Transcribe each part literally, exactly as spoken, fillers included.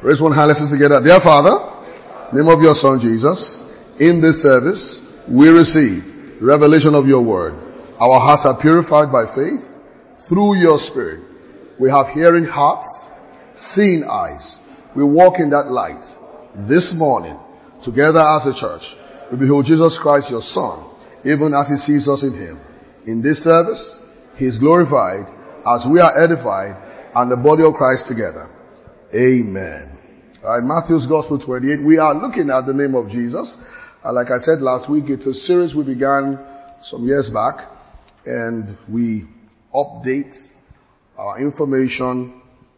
Raise one hand, listen together. Dear Father, name of your Son Jesus, in this service, we receive revelation of your word. Our hearts are purified by faith through your Spirit. We have hearing hearts, seeing eyes. We walk in that light. This morning, together as a church, we behold Jesus Christ, your Son, even as he sees us in him. In this service, he is glorified as we are edified and the body of Christ together. Amen. All right, Matthew's Gospel twenty-eight. We are looking at the name of Jesus. Uh, like I said last week, it's a series we began some years back, and we update our information,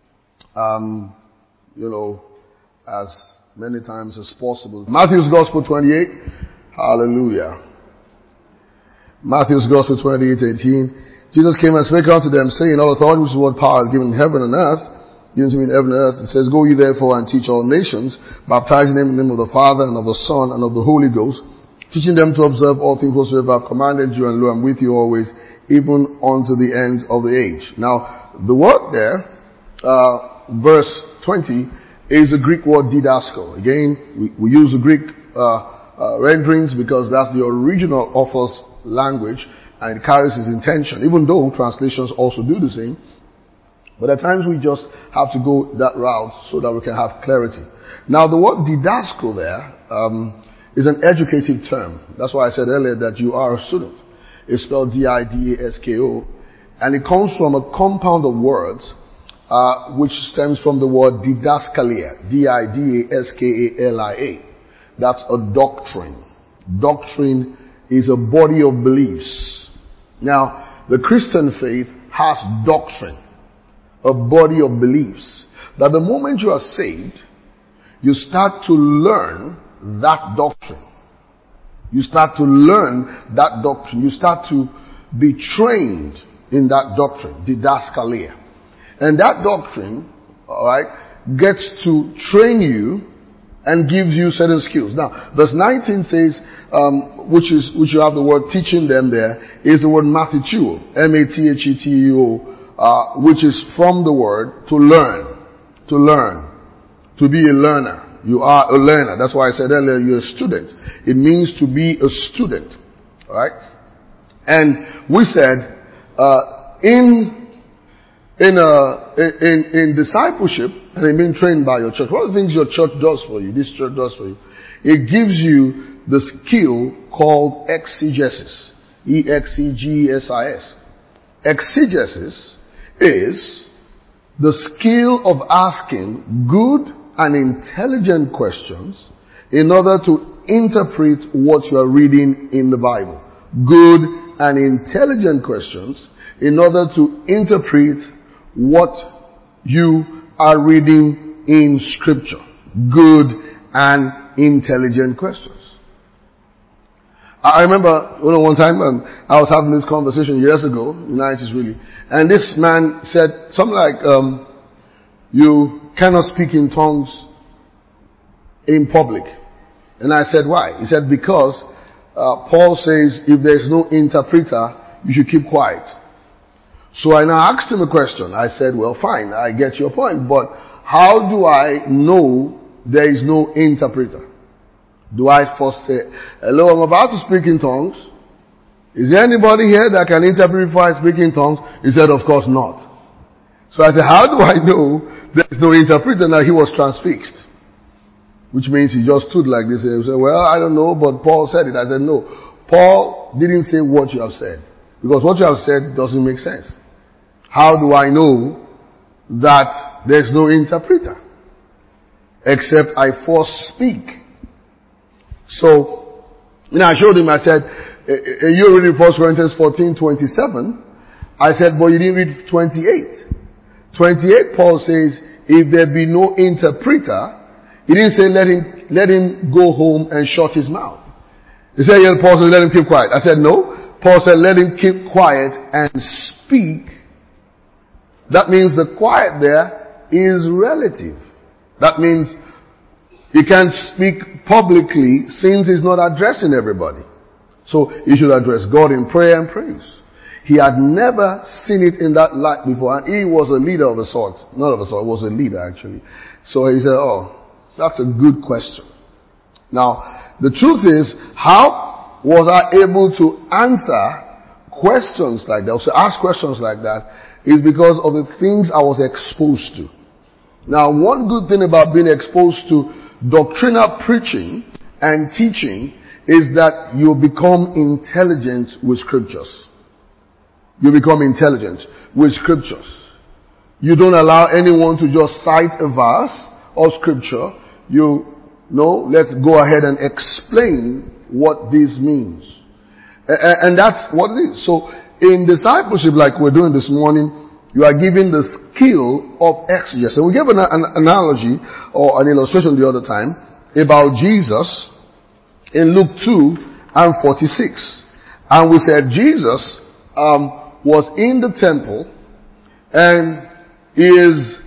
um, you know, as many times as possible. Matthew's Gospel twenty-eight. Hallelujah. Matthew's Gospel twenty-eight eighteen. Jesus came and spake unto them, saying, all authority which is what power is given in heaven and earth, given to me in heaven and earth. It says, go ye therefore and teach all nations, baptizing them in the name of the Father and of the Son and of the Holy Ghost, teaching them to observe all things whatsoever I have commanded you, and lo, I'm with you always, even unto the end of the age. Now, the word there, uh, verse twenty, is the Greek word didasko. Again, we, we use the Greek uh, uh, renderings because that's the original author's language, and it carries his intention, even though translations also do the same. But at times we just have to go that route so that we can have clarity. Now, the word didasko there um, is an educative term. That's why I said earlier that you are a student. It's spelled D I D A S K O, and it comes from a compound of words uh, which stems from the word didaskalia, D I D A S K A L I A. That's a doctrine. Doctrine is a body of beliefs. Now, the Christian faith has doctrine, a body of beliefs, that the moment you are saved, you start to learn that doctrine. You start to learn that doctrine. You start to be trained in that doctrine, didaskalia. And that doctrine, alright, gets to train you and gives you certain skills. Now, verse nineteen says, um, which is, which you have the word teaching them there, is the word mathituo, M A T H E T U O, uh, which is from the word to learn, to learn, to be a learner. You are a learner. That's why I said earlier, you're a student. It means to be a student. Alright? And we said, uh, in, in, uh, in, in discipleship, and in being trained by your church, one of the things your church does for you, this church does for you, it gives you the skill called exegesis. E X E G E S I S. Exegesis is the skill of asking good and intelligent questions in order to interpret what you are reading in the Bible. Good and intelligent questions in order to interpret what you are reading in Scripture. Good and intelligent questions. I remember, you know, one time um, I was having this conversation years ago, in the nineties really, and this man said something like, um, you cannot speak in tongues in public. And I said, why? He said, because uh, Paul says if there's no interpreter, you should keep quiet. So I now asked him a question. I said, well, fine, I get your point, but how do I know there is no interpreter? Do I first say, hello, I'm about to speak in tongues. Is there anybody here that can interpret before I speak in tongues? He said, of course not. So I said, how do I know there is no interpreter? Now he was transfixed. Which means he just stood like this and he said, well, I don't know, but Paul said it. I said, no. Paul didn't say what you have said. Because what you have said doesn't make sense. How do I know that there's no interpreter? Except I first speak. So, you know, I showed him, I said, you reading First Corinthians fourteen twenty-seven. I said, but you didn't read twenty-eight. twenty-eight, Paul says, if there be no interpreter, he didn't say let him, let him go home and shut his mouth. He said, yeah, Paul said, let him keep quiet. I said, no. Paul said, let him keep quiet and speak. That means the quiet there is relative. That means he can't speak publicly since he's not addressing everybody. So he should address God in prayer and praise. He had never seen it in that light before, and he was a leader of a sort. Not of a sort, was a leader actually. So he said, oh, that's a good question. Now, the truth is, how was I able to answer questions like that, or to ask questions like that, is because of the things I was exposed to. Now, one good thing about being exposed to doctrinal preaching and teaching is that you become intelligent with scriptures. You become intelligent with scriptures. You don't allow anyone to just cite a verse of scripture. You know, let's go ahead and explain what this means. And that's what it is. So in discipleship, like we're doing this morning, you are given the skill of exegesis. And we gave an, an analogy or an illustration the other time about Jesus in Luke two and forty-six. And we said Jesus um, was in the temple and is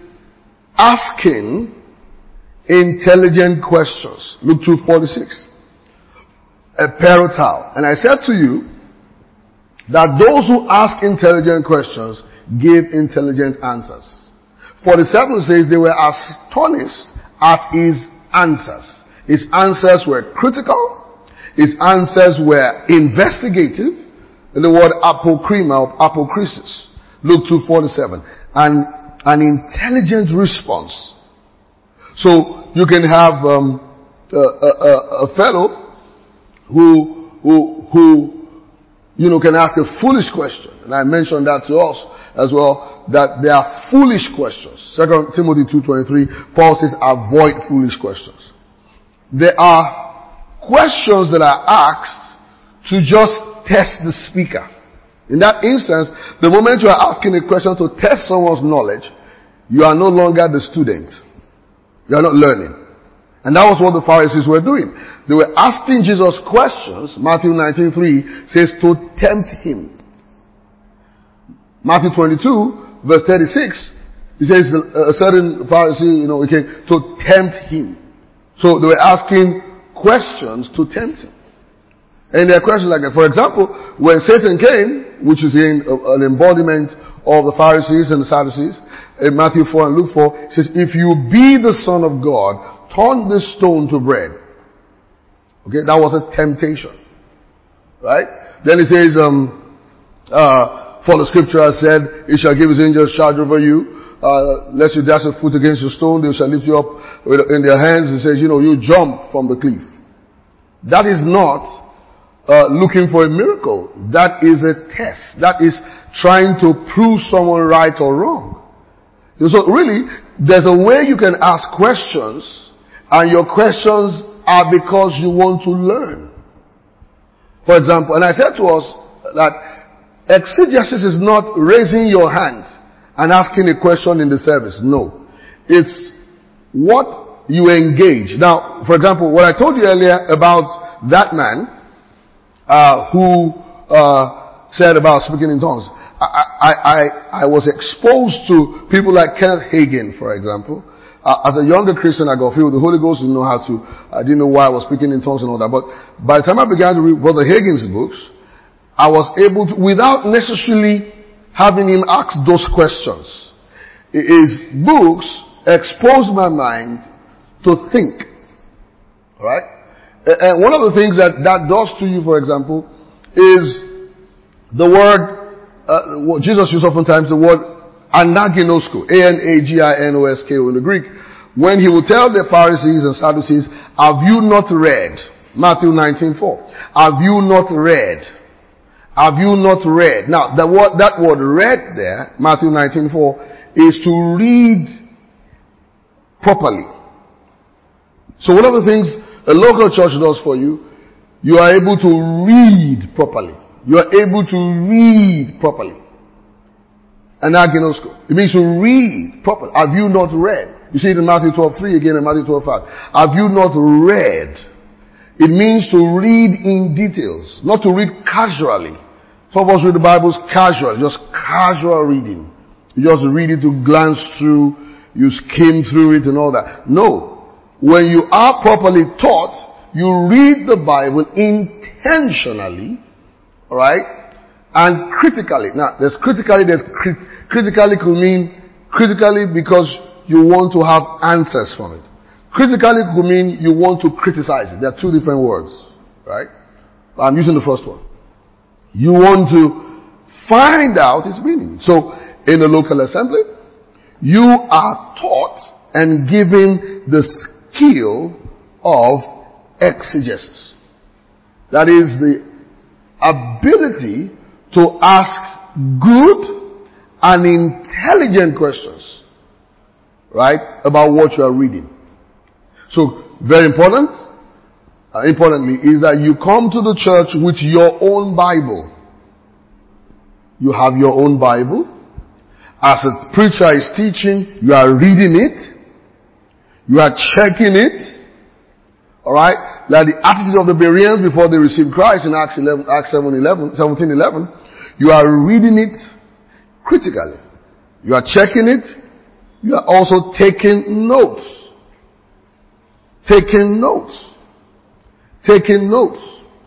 asking intelligent questions. Luke two forty-six. A parotale. And I said to you that those who ask intelligent questions give intelligent answers. forty-seven says they were astonished at his answers. His answers were critical. His answers were investigative. In the word apokrima or apokrisis. Luke two forty-seven. And an intelligent response. So you can have um, a, a, a fellow who, who, who, you know, can ask a foolish question. And I mentioned that to us as well, that there are foolish questions. Second Timothy two twenty-three, Paul says, avoid foolish questions. There are questions that are asked to just test the speaker. In that instance, the moment you are asking a question to test someone's knowledge, you are no longer the student. You are not learning. And that was what the Pharisees were doing. They were asking Jesus questions. Matthew nineteen three says to tempt him. Matthew twenty-two verse thirty-six, he says a certain Pharisee, you know, okay, to tempt him. So they were asking questions to tempt him. And there are questions like that. For example, when Satan came, which is in an embodiment of the Pharisees and the Sadducees, in Matthew four and Luke four, it says, if you be the Son of God, turn this stone to bread. Okay, that was a temptation. Right? Then it says, um, uh, for the scripture has said, he shall give his angels charge over you, uh, lest you dash your foot against a stone, they shall lift you up in their hands. It says, you know, you jump from the cliff. That is not Uh, looking for a miracle. That is a test. That is trying to prove someone right or wrong. So really, there's a way you can ask questions, and your questions are because you want to learn. For example, and I said to us that exegesis is not raising your hand and asking a question in the service. No. It's what you engage. Now, for example, what I told you earlier about that man, Uh, who uh, said about speaking in tongues. I, I, I, I was exposed to people like Kenneth Hagin, for example. Uh, as a younger Christian, I got filled with the Holy Ghost. Didn't know how to. I didn't know why I was speaking in tongues and all that. But by the time I began to read Brother Hagin's books, I was able to, without necessarily having him ask those questions, his books exposed my mind to think. All right. And one of the things that that does to you, for example, is the word, uh, what Jesus used oftentimes, the word anaginosko, A N A G I N O S K O in the Greek, when he would tell the Pharisees and Sadducees, have you not read, Matthew nineteen four, have you not read, have you not read, now the word, that word read there, Matthew nineteen four, is to read properly. So one of the things a local church does for you, you are able to read properly. You are able to read properly. Anaginosko. It means to read properly. Have you not read? You see it in Matthew twelve three again in Matthew twelve five. Have you not read? It means to read in details, not to read casually. Some of us read the Bibles casually, just casual reading. You just read it to glance through, you skim through it and all that. No. When you are properly taught, you read the Bible intentionally, alright, and critically. Now, there's critically, there's crit- critically could mean critically because you want to have answers from it. Critically could mean you want to criticize it. There are two different words, right? I'm using the first one. You want to find out its meaning. So, in the local assembly, you are taught and given the skill of exegesis. That is the ability to ask good and intelligent questions, right, about what you are reading. So, very important, uh, importantly, is that you come to the church with your own Bible. You have your own Bible. As a preacher is teaching, you are reading it. You are checking it. Alright? Like the attitude of the Bereans before they received Christ in Acts eleven, Acts seven eleven, seventeen eleven. You are reading it critically. You are checking it. You are also taking notes. Taking notes. Taking notes.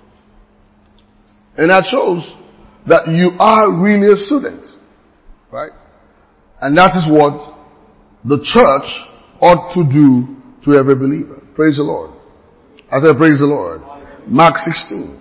And that shows that you are really a student. Right? And that is what the church ought to do to every believer. Praise the Lord. I said praise the Lord. Mark sixteen.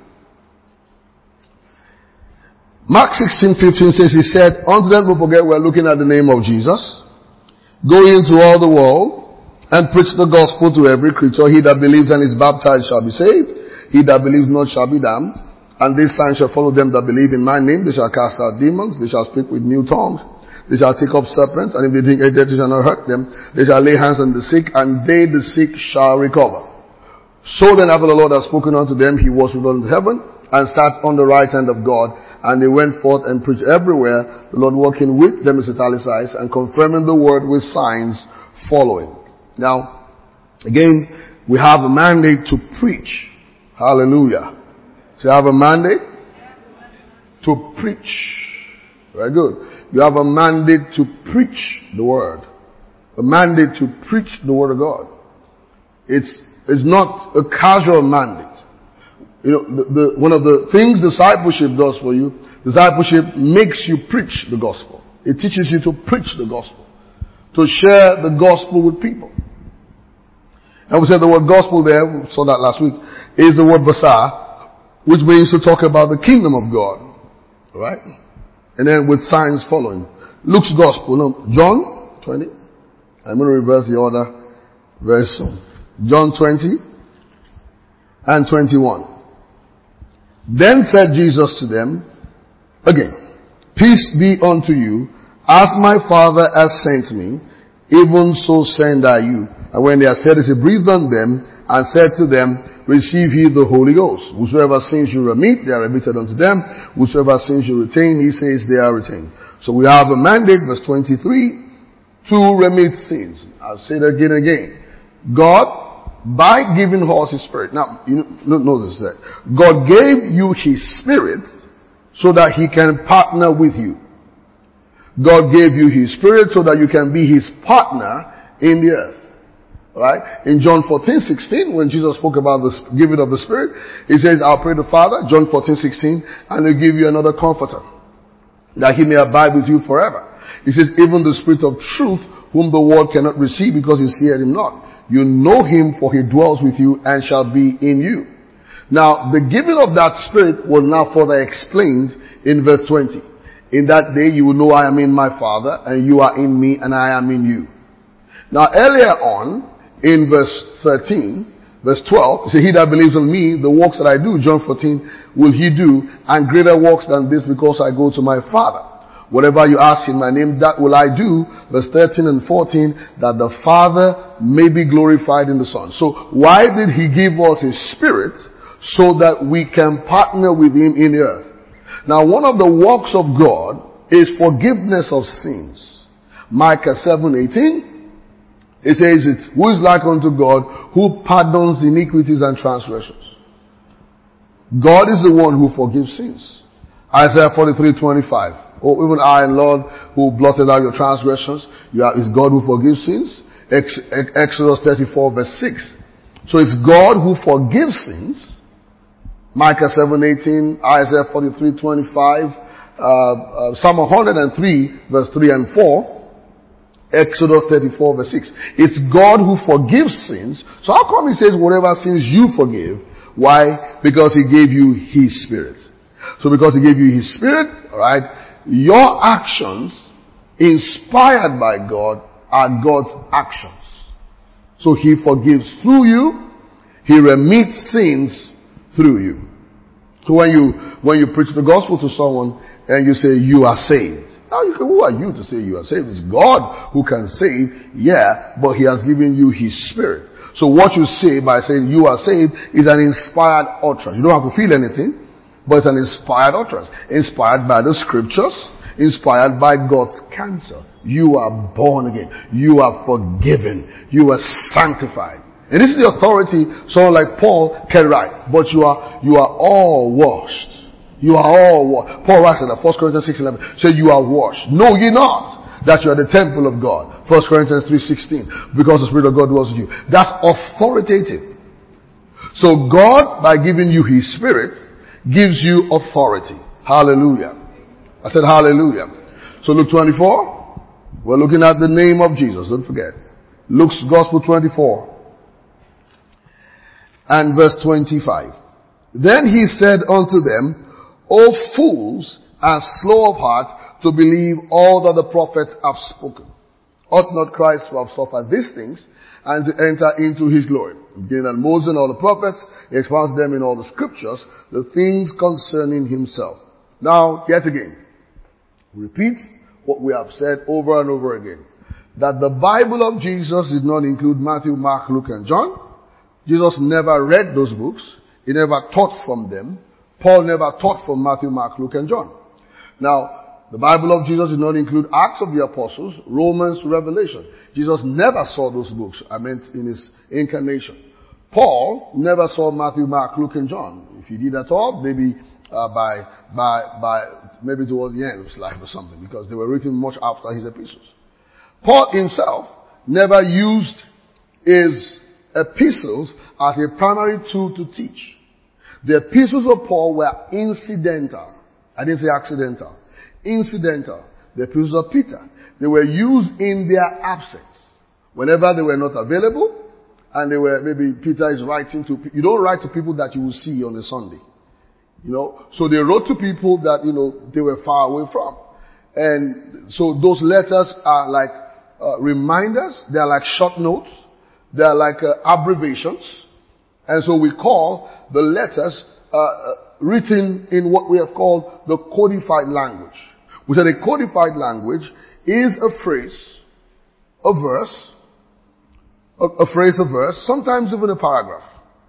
Mark sixteen fifteen says, he said, unto them who forget, we're looking at the name of Jesus. Go into all the world and preach the gospel to every creature. He that believes and is baptized shall be saved. He that believes not shall be damned. And these signs shall follow them that believe in my name. They shall cast out demons. They shall speak with new tongues. They shall take up serpents. And if they drink any death, it shall not hurt them. They shall lay hands on the sick, and they, the sick, shall recover. So then, after the Lord had spoken unto them, he was returned to heaven and sat on the right hand of God. And they went forth and preached everywhere, the Lord working with them, is italicized, and confirming the word with signs following. Now, again, we have a mandate to preach. Hallelujah. So you have a mandate to preach. Very good. You have a mandate to preach the word. A mandate to preach the word of God. It's, it's not a casual mandate. You know, the, the, one of the things discipleship does for you, discipleship makes you preach the gospel. It teaches you to preach the gospel. To share the gospel with people. And we said the word gospel there, we saw that last week, is the word basar, which means to talk about the kingdom of God. Right? And then with signs following. Luke's gospel, no, John twenty. I'm going to reverse the order very soon. John twenty and twenty-one. Then said Jesus to them, again, peace be unto you, as my Father has sent me, even so send I you. And when they had said this, he breathed on them and said to them, receive ye the Holy Ghost. Whosoever sins you remit, they are remitted unto them. Whosoever sins you retain, he says they are retained. So we have a mandate, verse twenty-three, to remit sins. I'll say that again and again. God, by giving us his spirit. Now, you notice that. God gave you his spirit so that he can partner with you. God gave you his spirit so that you can be his partner in the earth. Right? In John fourteen sixteen, when Jesus spoke about the giving of the Spirit, he says, I'll pray the Father, John fourteen sixteen, and he'll give you another comforter, that he may abide with you forever. He says, even the Spirit of truth, whom the world cannot receive because he seeth him not. You know him, for he dwells with you and shall be in you. Now, the giving of that Spirit was now further explained in verse twenty. In that day you will know I am in my Father, and you are in me, and I am in you. Now, earlier on, in verse thirteen, verse twelve, it says, he that believes on me, the works that I do, John fourteen, will he do, and greater works than this, because I go to my Father. Whatever you ask in my name, that will I do, verse thirteen and fourteen, that the Father may be glorified in the Son. So, why did he give us his Spirit? So that we can partner with him in the earth. Now, one of the works of God is forgiveness of sins. Micah seven eighteen. It says it, who is like unto God, who pardons iniquities and transgressions. God is the one who forgives sins. Isaiah forty-three twenty-five. Oh, even I, Lord, who blotted out your transgressions, you are, is God who forgives sins. Ex, Exodus thirty-four verse six. So it's God who forgives sins. Micah seven eighteen, Isaiah forty-three twenty-five, uh, uh, Psalm one hundred three verse three and four. Exodus thirty-four verse six. It's God who forgives sins. So how come he says whatever sins you forgive? Why? Because he gave you his spirit. So because he gave you his spirit, alright, your actions inspired by God are God's actions. So he forgives through you. He remits sins through you. So when you, when you preach the gospel to someone and you say you are saved. Now you can, who are you to say you are saved? It's God who can save, yeah, but he has given you his spirit. So what you say by saying you are saved is an inspired utterance. You don't have to feel anything, but it's an inspired utterance. Inspired by the scriptures, inspired by God's counsel. You are born again. You are forgiven. You are sanctified. And this is the authority someone like Paul can write. But you are, you are all washed. You are all washed. Paul writes in First Corinthians six eleven, say you are washed. Know ye not that you are the temple of God. First Corinthians three sixteen, because the Spirit of God dwells in you. That's authoritative. So God, by giving you his spirit, gives you authority. Hallelujah. I said hallelujah. So Luke twenty-four, we're looking at the name of Jesus. Don't forget. Luke's Gospel twenty-four and verse twenty-five. Then he said unto them, O fools, and slow of heart to believe all that the prophets have spoken. Ought not Christ to have suffered these things and to enter into his glory? Beginning at Moses and all the prophets, he expounds them in all the scriptures, the things concerning himself. Now, yet again, repeat what we have said over and over again. That the Bible of Jesus did not include Matthew, Mark, Luke, and John. Jesus never read those books. He never taught from them. Paul never taught from Matthew, Mark, Luke, and John. Now, the Bible of Jesus did not include Acts of the Apostles, Romans, Revelation. Jesus never saw those books, I meant in his incarnation. Paul never saw Matthew, Mark, Luke, and John. If he did at all, maybe uh, by, by, by, maybe towards the end of his life or something, because they were written much after his epistles. Paul himself never used his epistles as a primary tool to teach. The epistles of Paul were incidental. I didn't say accidental. Incidental. The epistles of Peter, they were used in their absence. Whenever they were not available, and they were, maybe Peter is writing to, you don't write to people that you will see on a Sunday. You know, so they wrote to people that, you know, they were far away from. And so those letters are like uh, reminders. They are like short notes. They are like uh, abbreviations. And so we call the letters uh, written in what we have called the codified language. We said a codified language is a phrase, a verse, a, a phrase, a verse, sometimes even a paragraph,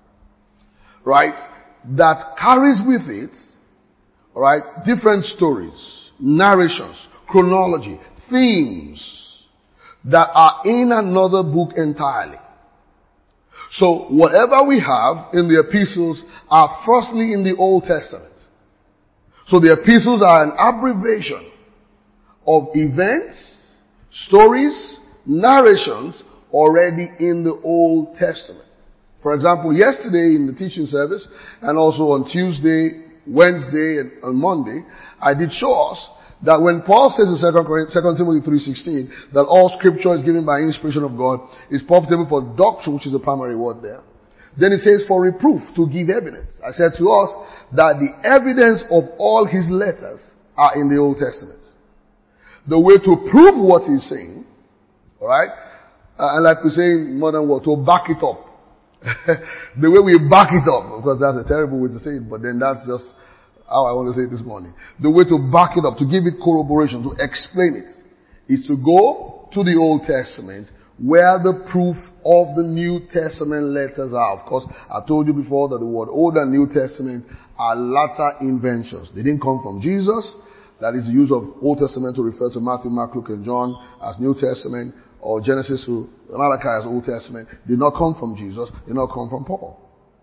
right, that carries with it, right, different stories, narrations, chronology, themes that are in another book entirely. So whatever we have in the epistles are firstly in the Old Testament. So the epistles are an abbreviation of events, stories, narrations already in the Old Testament. For example, yesterday in the teaching service and also on Tuesday, Wednesday and on Monday, I did show us that when Paul says in Second Timothy three sixteen that all scripture is given by inspiration of God, is profitable for doctrine, which is the primary word there. Then it says for reproof, to give evidence. I said to us that the evidence of all his letters are in the Old Testament. The way to prove what he's saying, alright, uh, and like we say in modern world, to back it up. The way we back it up, of course that's a terrible way to say it, but then that's just how I want to say it this morning. The way to back it up, to give it corroboration, to explain it, is to go to the Old Testament where the proof of the New Testament letters are. Of course, I told you before that the word Old and New Testament are latter inventions. They didn't come from Jesus. That is the use of Old Testament to refer to Matthew, Mark, Luke, and John as New Testament, or Genesis to Malachi as Old Testament. Did not come from Jesus. Did not come from Paul.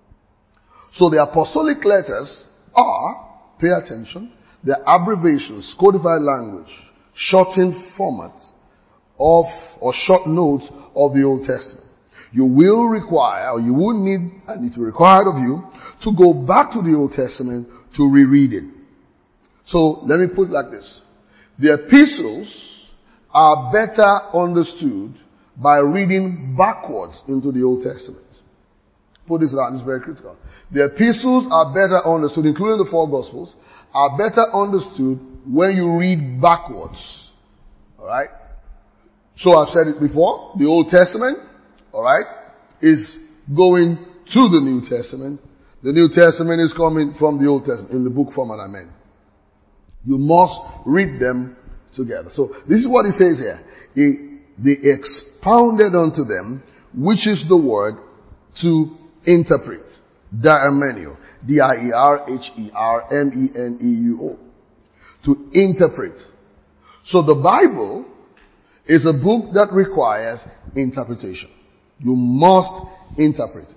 So the apostolic letters are, pay attention, the abbreviations, codified language, shortened formats of, or short notes of the Old Testament. You will require, or you will need, and it will require of you, to go back to the Old Testament to reread it. So, let me put it like this. The epistles are better understood by reading backwards into the Old Testament. Put this down, this is very critical. The epistles are better understood, including the four Gospels, are better understood when you read backwards. Alright? So I've said it before, the Old Testament, alright, is going to the New Testament. The New Testament is coming from the Old Testament, in the book format I meant. You must read them together. So this is what he says here. He, they expounded unto them, which is the word to interpret. Diamenio. D I E R H E R M E N E U O. To interpret. So the Bible is a book that requires interpretation. You must interpret it.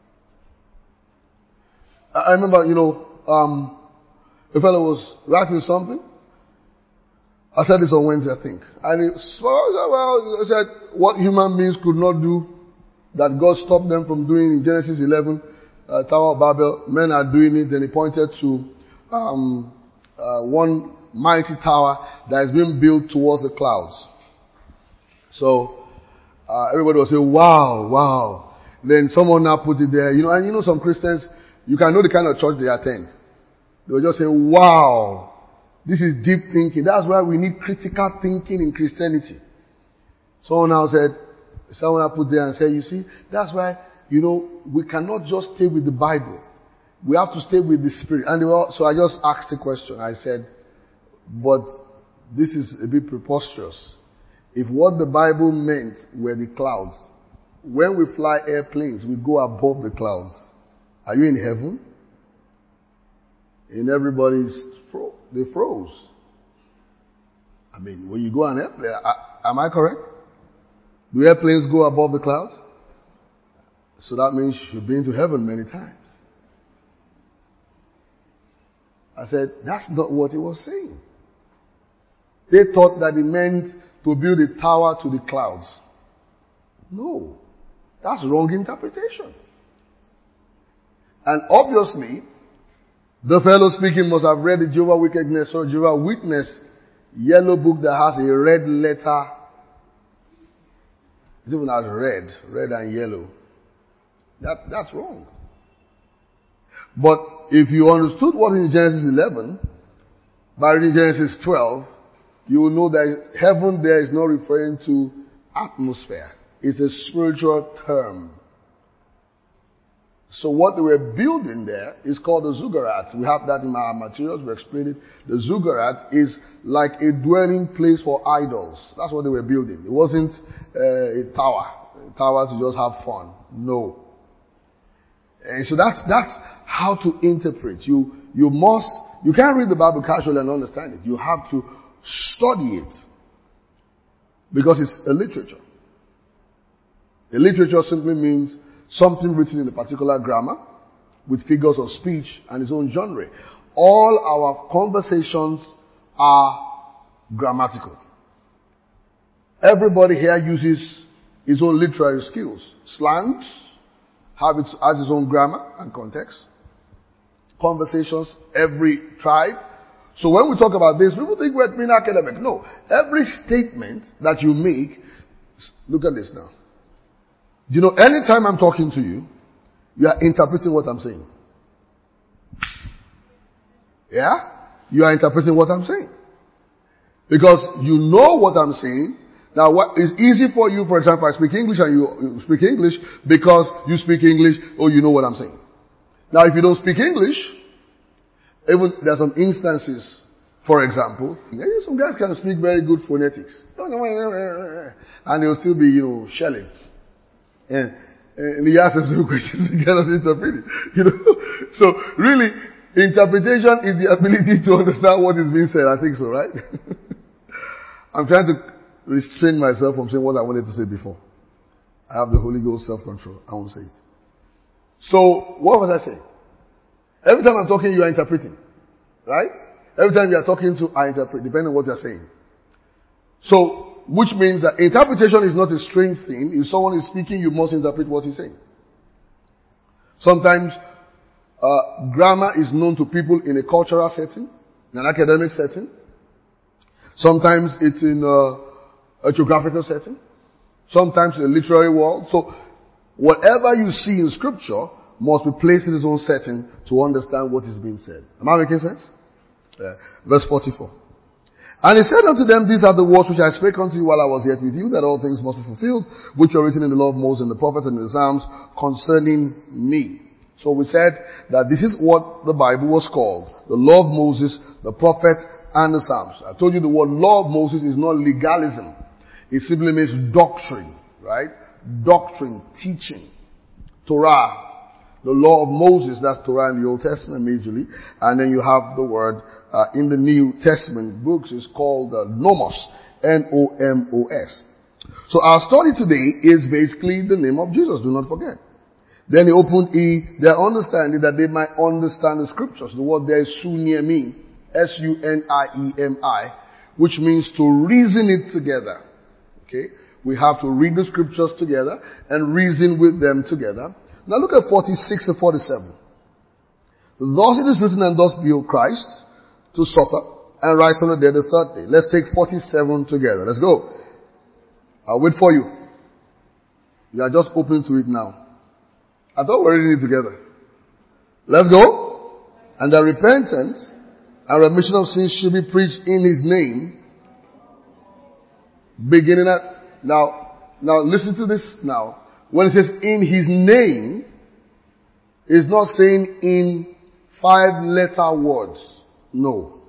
I remember, you know, um, a fellow was writing something. I said this on Wednesday, I think. And he well, I said, what human beings could not do, that God stopped them from doing in Genesis eleven, uh, Tower of Babel, men are doing it. Then he pointed to um, uh, one mighty tower that is being built towards the clouds. So uh, everybody was saying, wow, wow. Then someone now put it there. You know, and you know some Christians, you can know the kind of church they attend. They will just say, wow, this is deep thinking. That's why we need critical thinking in Christianity. Someone now said, someone now put there and said, you see, that's why, you know, we cannot just stay with the Bible. We have to stay with the Spirit. And they were, so I just asked a question. I said, but this is a bit preposterous. If what the Bible meant were the clouds, when we fly airplanes, we go above the clouds. Are you in heaven? And everybody's fro- they froze. I mean, when you go on airplane, I, am I correct? Do airplanes go above the clouds? So that means you've been to heaven many times. I said, that's not what he was saying. They thought that it meant to build a tower to the clouds. No. That's wrong interpretation. And obviously, the fellow speaking must have read the Jehovah Witness or Jehovah Witness yellow book that has a red letter. It even has red, red and yellow. That, that's wrong. But if you understood what in Genesis eleven, by reading Genesis twelve, you will know that heaven there is not referring to atmosphere. It's a spiritual term. So what they were building there is called the Zuggurat. We have that in our materials. We explained it. The Zuggurat is like a dwelling place for idols. That's what they were building. It wasn't uh, a tower. A tower to just have fun. No. And so that's, that's how to interpret. You, you must, you can't read the Bible casually and understand it. You have to study it. Because it's a literature. A literature simply means something written in a particular grammar with figures of speech and its own genre. All our conversations are grammatical. Everybody here uses his own literary skills. Slangs have its, has its own grammar and context. Conversations, every tribe. So when we talk about this, people think we're being academic. No. Every statement that you make, look at this now. You know, anytime I'm talking to you, you are interpreting what I'm saying. Yeah? You are interpreting what I'm saying. Because you know what I'm saying. Now, what is easy for you, for example, I speak English and you, you speak English because you speak English or you know what I'm saying. Now, if you don't speak English, even there are some instances, for example, some guys can speak very good phonetics. And they'll still be, you know, shelling. And, and you ask them some questions and cannot interpret it. You know? So really, interpretation is the ability to understand what is being said. I think so, right? I'm trying to restrain myself from saying what I wanted to say before. I have the Holy Ghost self-control. I won't say it. So, what was I saying? Every time I'm talking, you are interpreting. Right? Every time you are talking to, I interpret, depending on what you're saying. So, which means that interpretation is not a strange thing. If someone is speaking, you must interpret what he's saying. Sometimes, uh, grammar is known to people in a cultural setting, in an academic setting. Sometimes it's in, uh, a geographical setting, sometimes in a literary world. So whatever you see in scripture must be placed in its own setting to understand what is being said. Am I making sense? Yeah. Verse forty-four. And he said unto them, these are the words which I spake unto you while I was yet with you, that all things must be fulfilled, which are written in the law of Moses and the prophets and the Psalms concerning me. So we said that this is what the Bible was called. The law of Moses, the prophets, and the Psalms. I told you the word law of Moses is not legalism. It simply means doctrine, right? Doctrine, teaching. Torah. The law of Moses, that's Torah in the Old Testament majorly. And then you have the word uh, in the New Testament books is called uh, nomos. N O M O S. So our study today is basically the name of Jesus. Do not forget. Then he opened E, their understanding that they might understand the scriptures. The word there is sunemi, S U N I E M I, which means to reason it together. Okay? We have to read the scriptures together and reason with them together. Now look at forty-six and forty-seven. Thus it is written, and thus behold Christ to suffer and rise from the dead the third day. Let's take forty-seven together. Let's go. I'll wait for you. You are just open to it now. I thought we were reading it together. Let's go. And the repentance and remission of sins should be preached in his name. Beginning at, now, now listen to this now. When it says in his name, it's not saying in five letter words. No.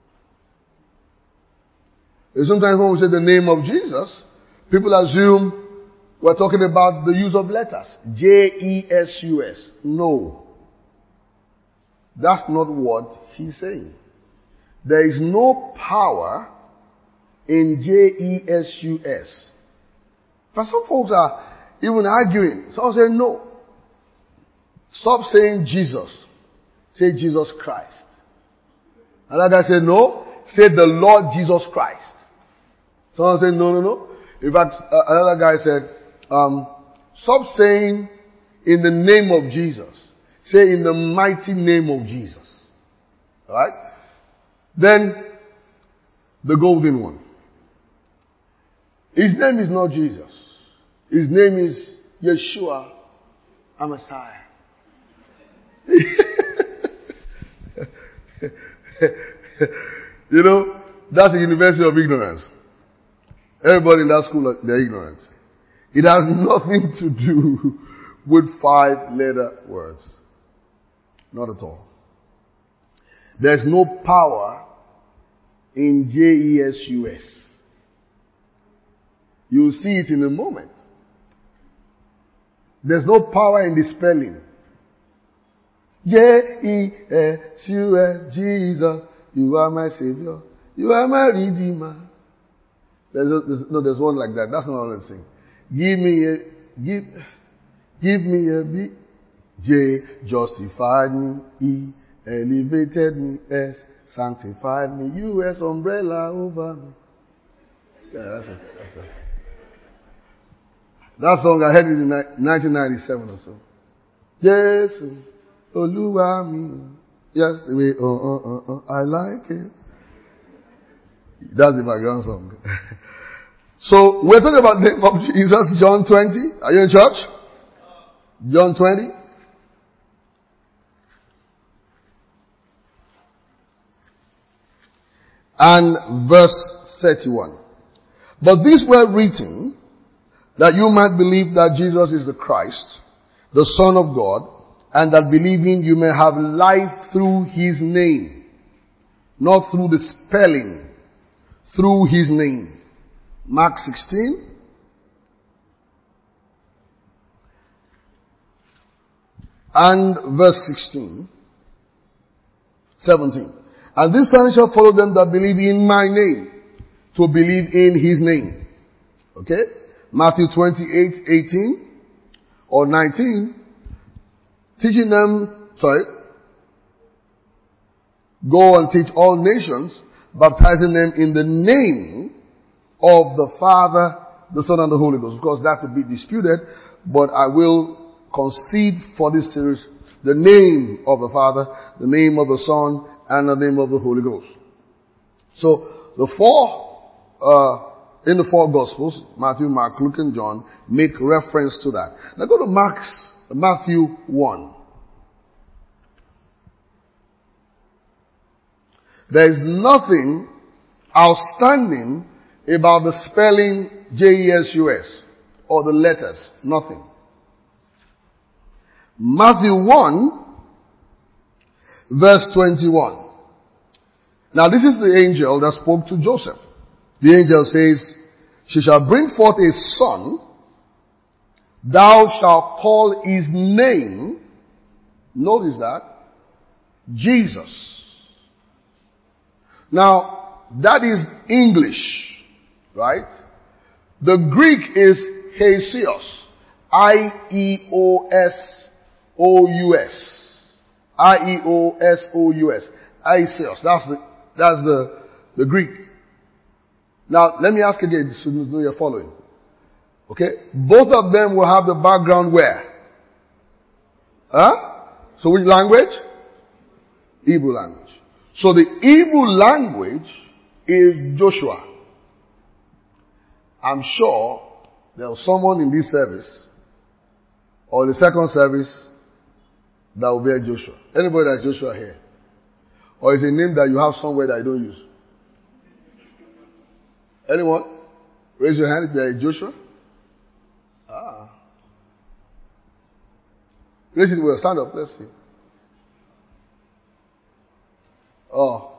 And sometimes when we say the name of Jesus, people assume we're talking about the use of letters. J E S U S. No. That's not what he's saying. There is no power in J E S U S. But some folks are even arguing. Some say no. Stop saying Jesus. Say Jesus Christ. Another guy say no. Say the Lord Jesus Christ. Someone say no, no, no. In fact, uh, another guy said, um, stop saying in the name of Jesus. Say in the mighty name of Jesus. Alright? Then, the golden one. His name is not Jesus. His name is Yeshua HaMessiah. You know, that's the University of Ignorance. Everybody in that school, they're ignorant. It has nothing to do with five letter words. Not at all. There's no power in J E S U S. You'll see it in a moment. There's no power in the spelling. J E S U S, Jesus, you are my Savior. You are my Redeemer. There's, a, there's no, there's one like that. That's not all I'm saying. Give me a, give, give me a B. J, justified me. E, elevated me. S, sanctified me. U, S, umbrella over me. Yeah, that's it. That's it. That song I heard it in nineteen ninety-seven or so. Yes, Oluwa mi. Yes, the way, oh, oh, oh, oh, I like it. That's the background song. So, we're talking about the name of Jesus, John twenty. Are you in church? John twenty. And verse thirty-one. But these were written that you might believe that Jesus is the Christ, the Son of God, and that believing you may have life through his name. Not through the spelling. Through his name. Mark sixteen. And verse sixteen. seventeen. And this sign shall follow them that believe in my name. To believe in his name. Okay? Matthew twenty-eight, eighteen. Or nineteen. Teaching them, sorry. Go and teach all nations, baptizing them in the name of the Father, the Son, and the Holy Ghost. Of course, that will be disputed, but I will concede for this series the name of the Father, the name of the Son, and the name of the Holy Ghost. So, the four uh, in the four Gospels, Matthew, Mark, Luke, and John, make reference to that. Now go to Mark's, Matthew one. There is nothing outstanding about the spelling J E S U S or the letters. Nothing. Matthew one, verse twenty-one. Now this is the angel that spoke to Joseph. The angel says, she shall bring forth a son, thou shalt call his name, notice that, Jesus. Now, that is English, right? The Greek is Haeseos. I E O S O U S. I E O S O U S. Haeseos. That's the, that's the, the Greek. Now, let me ask again, so you know you're following. Okay? Both of them will have the background where? Huh? So which language? Hebrew language. So the Hebrew language is Joshua. I'm sure there was someone in this service or the second service that will bear Joshua. Anybody that's Joshua here? Or is a name that you have somewhere that you don't use? Anyone? Raise your hand if you are Joshua. Ah. Raise it well. Stand up. Let's see. Oh.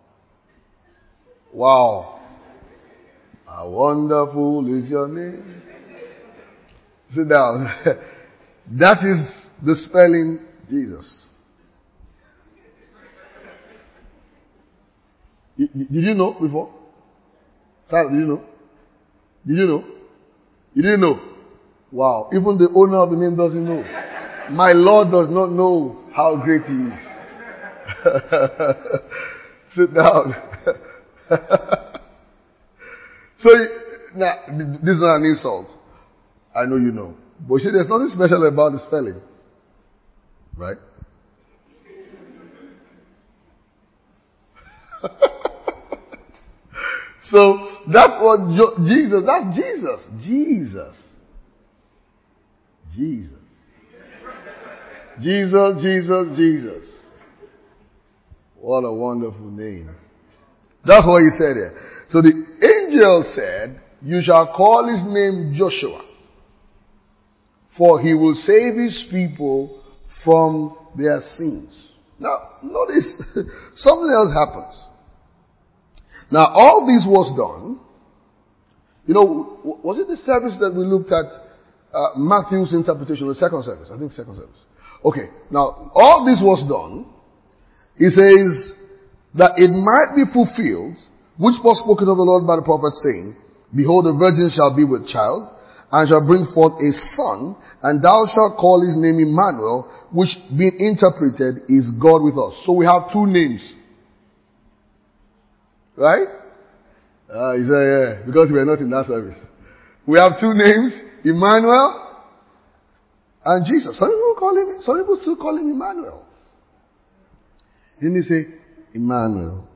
Wow. How wonderful is your name. Sit down. That is the spelling Jesus. Did you know before? Sarah, did you know? Did you know? You didn't know? Wow. Even the owner of the name doesn't know. My Lord does not know how great He is. Sit down. So, now, this is not an insult. I know you know. But see, there's nothing special about the spelling. Right? So, that's what jo- Jesus, that's Jesus. Jesus. Jesus. Jesus, Jesus, Jesus. What a wonderful name. That's what he said here. So the angel said, you shall call his name Joshua, for he will save his people from their sins. Now, notice, something else happens. Now, all this was done. You know, was it the service that we looked at uh, Matthew's interpretation, the second service? I think second service. Okay. Now, all this was done. He says that it might be fulfilled, which was spoken of the Lord by the prophet, saying, behold, the virgin shall be with child, and shall bring forth a son, and thou shalt call his name Emmanuel, which being interpreted is God with us. So we have two names. Right? Uh, he said, yeah, because we are not in that service. We have two names, Emmanuel and Jesus. Some people call him, some people still call him Emmanuel. Didn't he say, Emmanuel?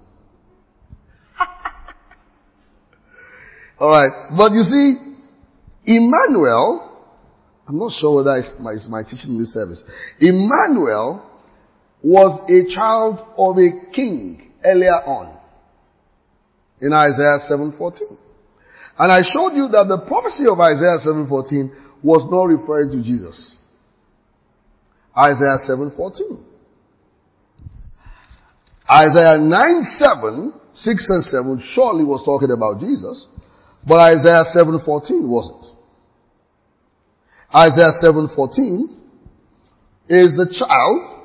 Alright, but you see, Emmanuel, I'm not sure whether it's my, it's my teaching in this service. Emmanuel was a child of a king earlier on. In Isaiah seven fourteen. And I showed you that the prophecy of Isaiah seven fourteen was not referring to Jesus. Isaiah seven fourteen. Isaiah nine seven, six and seven surely was talking about Jesus, but Isaiah seven fourteen wasn't. Isaiah seven fourteen is the child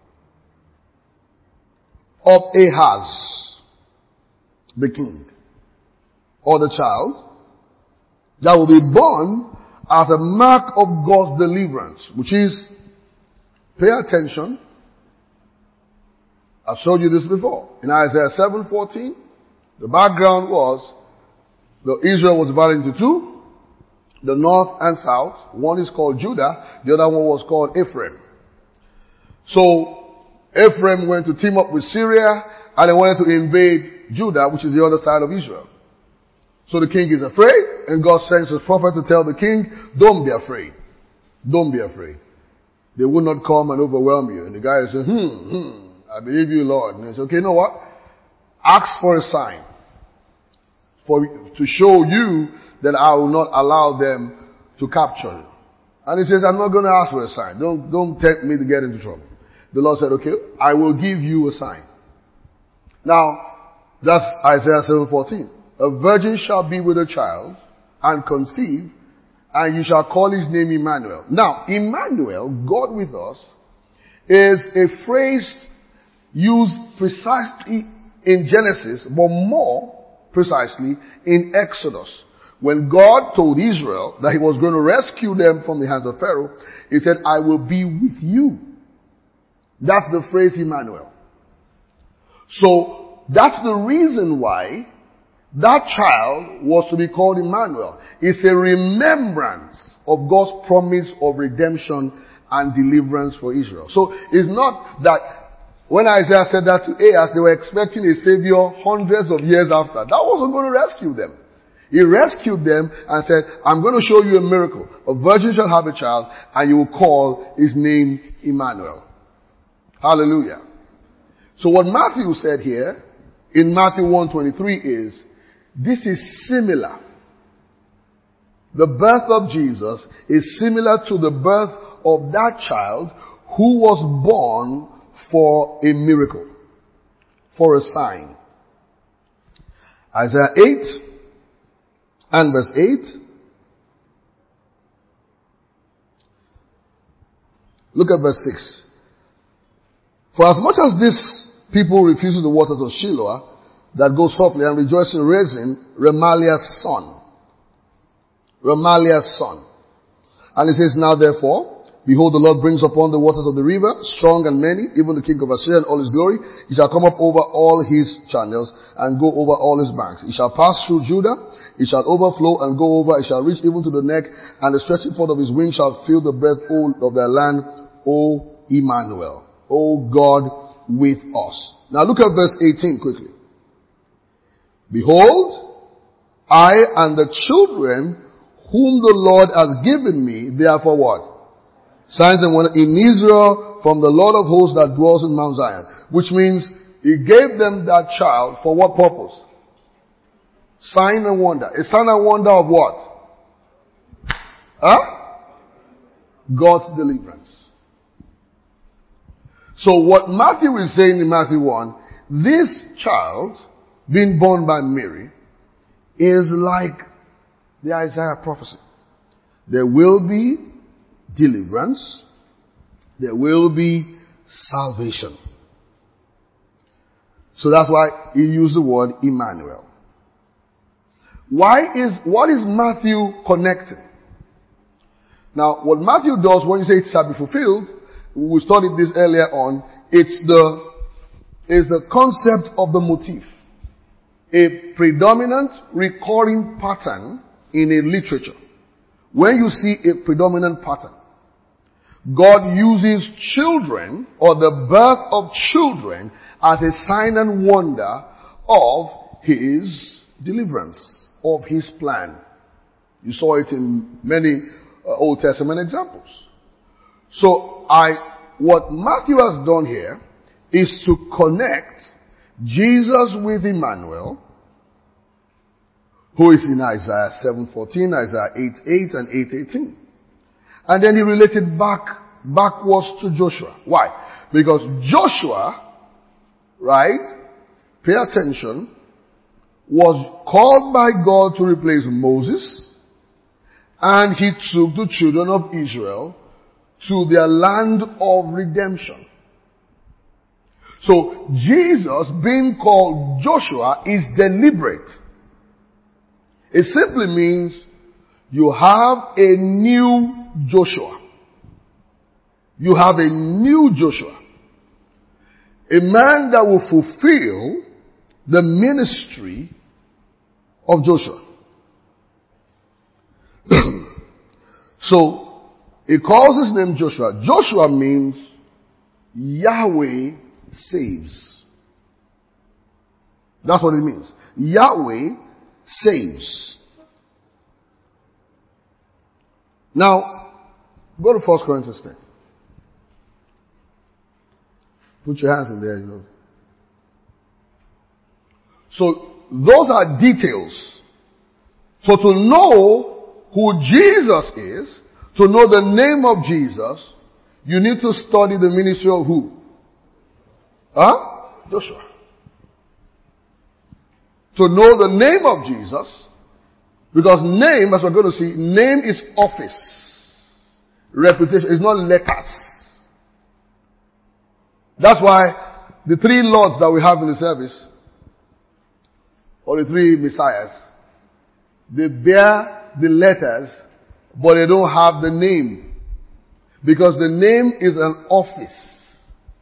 of Ahaz, the king, or the child that will be born as a mark of God's deliverance, which is, pay attention, I've showed you this before. In Isaiah seven fourteen, the background was, the Israel was divided into two, the north and south. One is called Judah, the other one was called Ephraim. So, Ephraim went to team up with Syria, and they wanted to invade Judah, which is the other side of Israel. So the king is afraid, and God sends his prophet to tell the king, don't be afraid. Don't be afraid. They will not come and overwhelm you. And the guy says, hmm, hmm, I believe you, Lord. And he says, okay, you know what? Ask for a sign. For, to show you that I will not allow them to capture you. And he says, I'm not going to ask for a sign. Don't, don't tempt me to get into trouble. The Lord said, okay, I will give you a sign. Now, that's Isaiah seven fourteen. A virgin shall be with a child and conceive, and you shall call his name Emmanuel. Now, Emmanuel, God with us, is a phrase used precisely in Genesis, but more precisely in Exodus. When God told Israel that he was going to rescue them from the hands of Pharaoh, he said, I will be with you. That's the phrase Emmanuel. So, that's the reason why that child was to be called Emmanuel. It's a remembrance of God's promise of redemption and deliverance for Israel. So, it's not that when Isaiah said that to Ahaz, they were expecting a savior hundreds of years after. That wasn't going to rescue them. He rescued them and said, I'm going to show you a miracle. A virgin shall have a child, and you will call his name Emmanuel. Hallelujah. So what Matthew said here in Matthew one twenty-three is, this is similar. The birth of Jesus is similar to the birth of that child who was born for a miracle, for a sign. Isaiah eight and verse eight. Look at verse six. For as much as this people refuses the waters of Shiloah, that go softly and rejoice in Rezin, Remaliah's son. Remaliah's son. And it says, now therefore, behold, the Lord brings upon the waters of the river, strong and many, even the king of Assyria and all his glory. He shall come up over all his channels and go over all his banks. He shall pass through Judah. It shall overflow and go over. It shall reach even to the neck, and the stretching forth of his wings shall fill the breadth of their land. O Emmanuel, O God with us. Now look at verse eighteen quickly. Behold, I and the children whom the Lord has given me, therefore what? Signs and wonders in Israel from the Lord of hosts that dwells in Mount Zion. Which means he gave them that child for what purpose? Sign and wonder. A sign and wonder of what? Huh? God's deliverance. So what Matthew is saying in Matthew one, this child being born by Mary is like the Isaiah prophecy. There will be deliverance. There will be salvation. So that's why he used the word Emmanuel. Why is, what is Matthew connecting? Now, what Matthew does when you say it shall be fulfilled, we studied this earlier on, it's the, is the concept of the motif. A predominant recurring pattern in a literature. When you see a predominant pattern, God uses children or the birth of children as a sign and wonder of his deliverance, of his plan. You saw it in many uh, Old Testament examples. So I, what Matthew has done here is to connect Jesus with Emmanuel, who is in Isaiah seven fourteen, Isaiah eight eight, and eight eighteen. And then he related back, backwards to Joshua. Why? Because Joshua, right, pay attention, was called by God to replace Moses, and he took the children of Israel to their land of redemption. So Jesus being called Joshua is deliberate. It simply means you have a new Joshua. You have a new Joshua. A man that will fulfill the ministry of Joshua. So, he calls his name Joshua. Joshua means Yahweh saves. That's what it means. Yahweh saves. Now, go to First Corinthians ten. Put your hands in there, you know. So, those are details. So to know who Jesus is, to know the name of Jesus, you need to study the ministry of who? Huh? Joshua. To know the name of Jesus, because name, as we're going to see, name is office. Reputation is not letters. That's why the three lords that we have in the service, or the three messiahs, they bear the letters, but they don't have the name. Because the name is an office.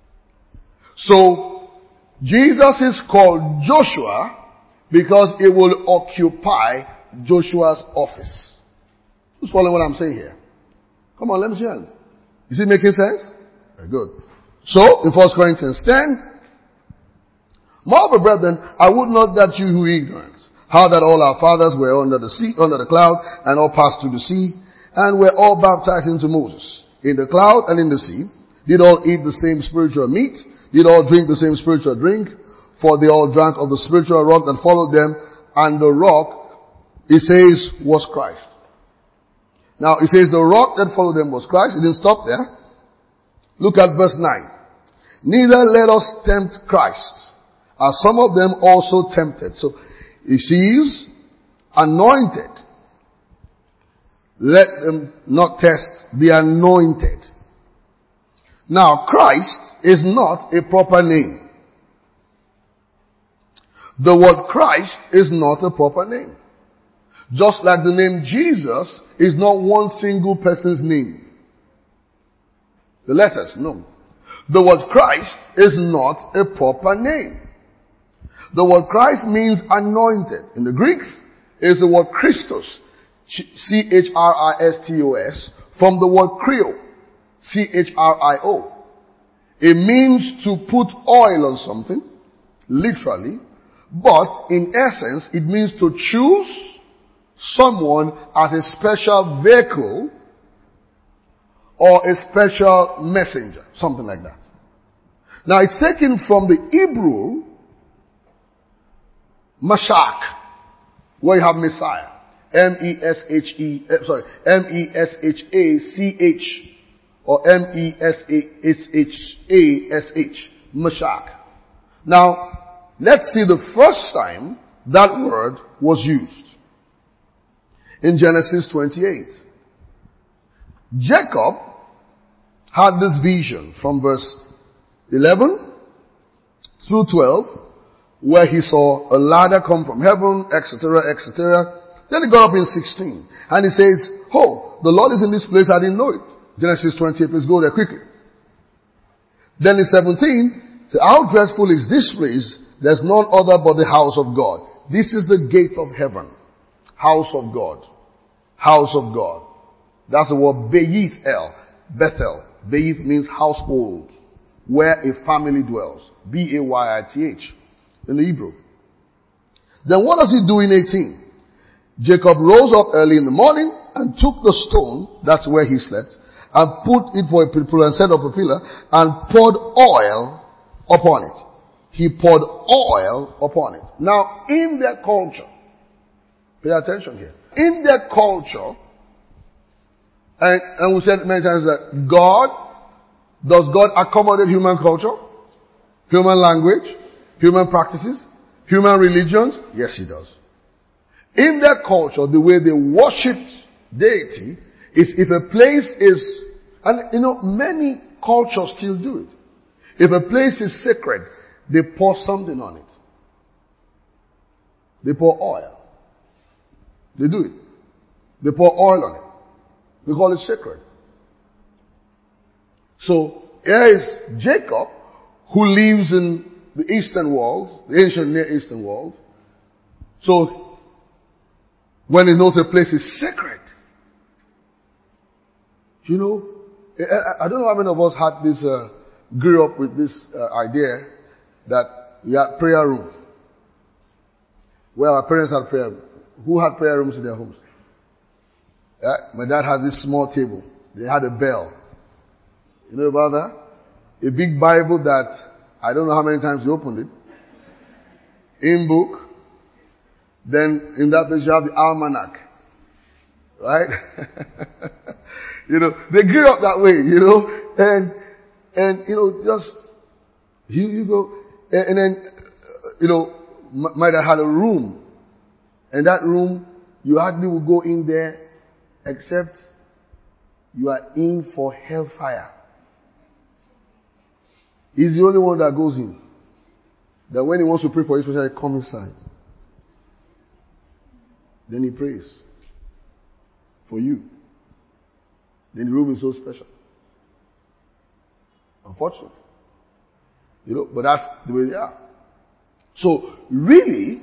So, Jesus is called Joshua because it will occupy Joshua's office. Who's following what I'm saying here? Come on, let me see your hand. Is it making sense? Very good. So, in First Corinthians ten, moreover, brethren, I would not that you who ignorance, how that all our fathers were under the sea, under the cloud, and all passed through the sea, and were all baptized into Moses, in the cloud and in the sea, did all eat the same spiritual meat, did all drink the same spiritual drink, for they all drank of the spiritual rock that followed them, and the rock, it says, was Christ. Now, it says the rock that followed them was Christ. It didn't stop there. Look at verse nine. Neither let us tempt Christ, as some of them also tempted. So, he sees anointed. Let them not test the anointed. Now, Christ is not a proper name. The word Christ is not a proper name. Just like the name Jesus is not one single person's name. The letters, no. The word Christ is not a proper name. The word Christ means anointed. In the Greek, is the word Christos. C H R I S T O S. From the word Chrio. C H R I O. It means to put oil on something. Literally. But in essence, it means to choose someone as a special vehicle or a special messenger. Something like that. Now it's taken from the Hebrew Mashach, where you have Messiah. M E S H E, sorry, M E S H A C H or M E S H A S H, Mashach. Now, let's see the first time that word was used. In Genesis twenty-eight. Jacob had this vision from verse eleven through twelve, where he saw a ladder come from heaven, et cetera, et cetera. Then he got up in sixteen, and he says, "Oh, the Lord is in this place, I didn't know it." Genesis twenty-eight, please go there quickly. Then in seventeen, say, "How dreadful is this place? There's none other but the house of God. This is the gate of heaven." House of God. House of God. That's the word Beit El. Bethel. Beit means household, where a family dwells. B A Y I T H in the Hebrew. Then what does he do in eighteen? Jacob rose up early in the morning and took the stone, that's where he slept, and put it for a pillar and set up a pillar and poured oil upon it. He poured oil upon it. Now, in their culture, pay attention here. In their culture, and, and we said many times that God, does God accommodate human culture? Human language? Human practices? Human religions? Yes, he does. In their culture, the way they worshipped deity is if a place is, and you know, many cultures still do it. If a place is sacred, they pour something on it. They pour oil. They do it. They pour oil on it. They call it sacred. So, here is Jacob, who lives in the eastern world, the ancient Near Eastern world. So, when he knows a place is sacred, you know, I, I don't know how many of us had this, uh, grew up with this uh, idea that we had prayer room, where our parents had prayer room. Who had prayer rooms in their homes? Yeah, my dad had this small table. They had a bell. You know about that? A big Bible that I don't know how many times he opened it. In book. Then in that place you have the almanac. Right? You know, they grew up that way, you know, and, and, you know, just, you, you go, and, and then, you know, my, my dad had a room. And that room, you hardly would go in there except you are in for hellfire. He's the only one that goes in. That when he wants to pray for you, especially come inside. Then he prays for you. Then the room is so special. Unfortunately. You know, but that's the way they are. So, really,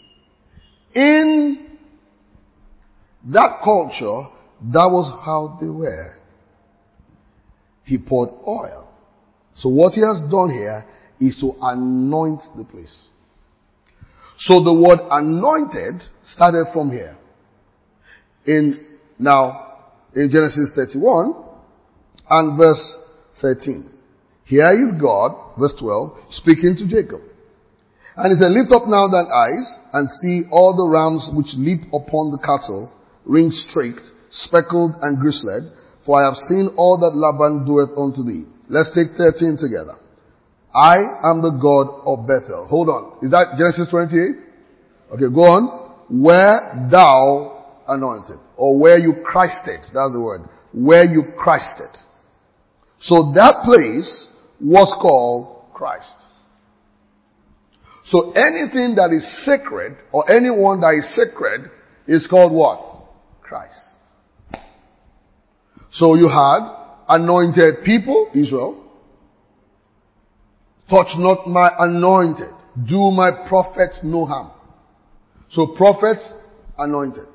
in that culture, that was how they were. He poured oil. So what he has done here is to anoint the place. So the word anointed started from here. In, now, in Genesis thirty-one and verse thirteen. Here is God, verse twelve, speaking to Jacob. And he said, lift up now thine eyes and see all the rams which leap upon the cattle, ring-straked, speckled and grisled, for I have seen all that Laban doeth unto thee. Let's take thirteen together. I am the God of Bethel. Hold on. Is that Genesis twenty-eight? Okay, go on. Where thou anointed. Or where you Christed. That's the word. Where you Christed. So that place was called Christ. So anything that is sacred, or anyone that is sacred, is called what? Christ. So you had anointed people, Israel. Touch not my anointed. Do my prophets no harm. So prophets, anointed.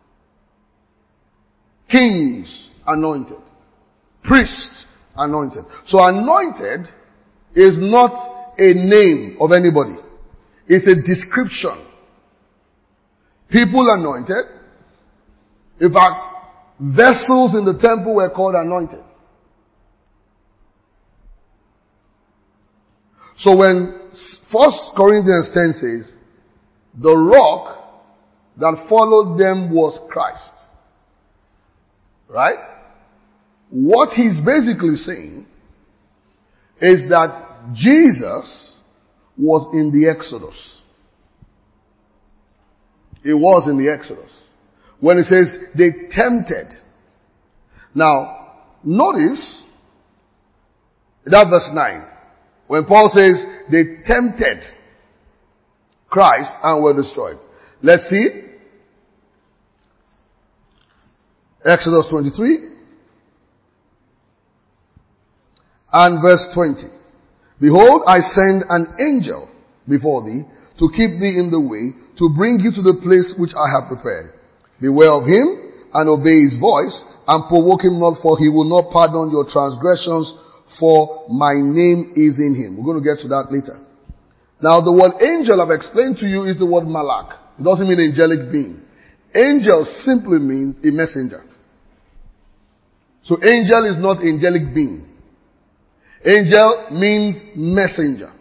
Kings, anointed. Priests, anointed. So anointed is not a name of anybody. It's a description. People anointed. In fact, vessels in the temple were called anointed. So when First Corinthians ten says, the rock that followed them was Christ. Right? What he's basically saying is that Jesus was in the Exodus. He was in the Exodus. When it says they tempted. Now, notice that verse nine. When Paul says they tempted Christ and were destroyed. Let's see. Exodus twenty-three and verse twenty. Behold, I send an angel before thee to keep thee in the way, to bring you to the place which I have prepared. Beware of him and obey his voice, and provoke him not, for he will not pardon your transgressions, for my name is in him. We're going to get to that later. Now the word angel I've explained to you is the word malak. It doesn't mean angelic being. Angel simply means a messenger. So angel is not angelic being. Angel means messenger.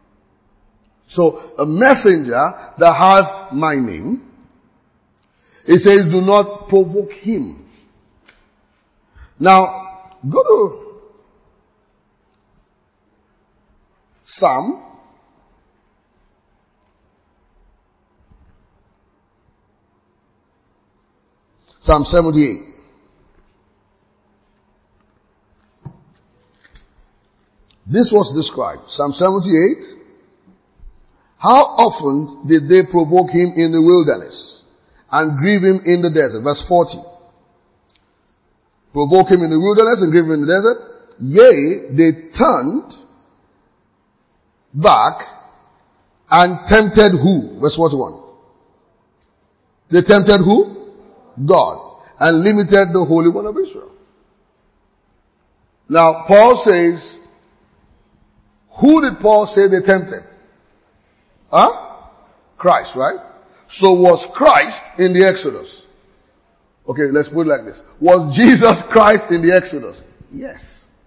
So a messenger that has my name, it says do not provoke him. Now, go to Psalm Psalm seventy-eight. This was described. Psalm seventy-eight. How often did they provoke him in the wilderness and grieve him in the desert? Verse forty. Provoke him in the wilderness and grieve him in the desert. Yea, they turned back and tempted who? Verse forty-one. They tempted who? God. And limited the Holy One of Israel. Now, Paul says, who did Paul say they tempted? Huh? Christ, right? So was Christ in the Exodus? Okay, let's put it like this. Was Jesus Christ in the Exodus? Yes.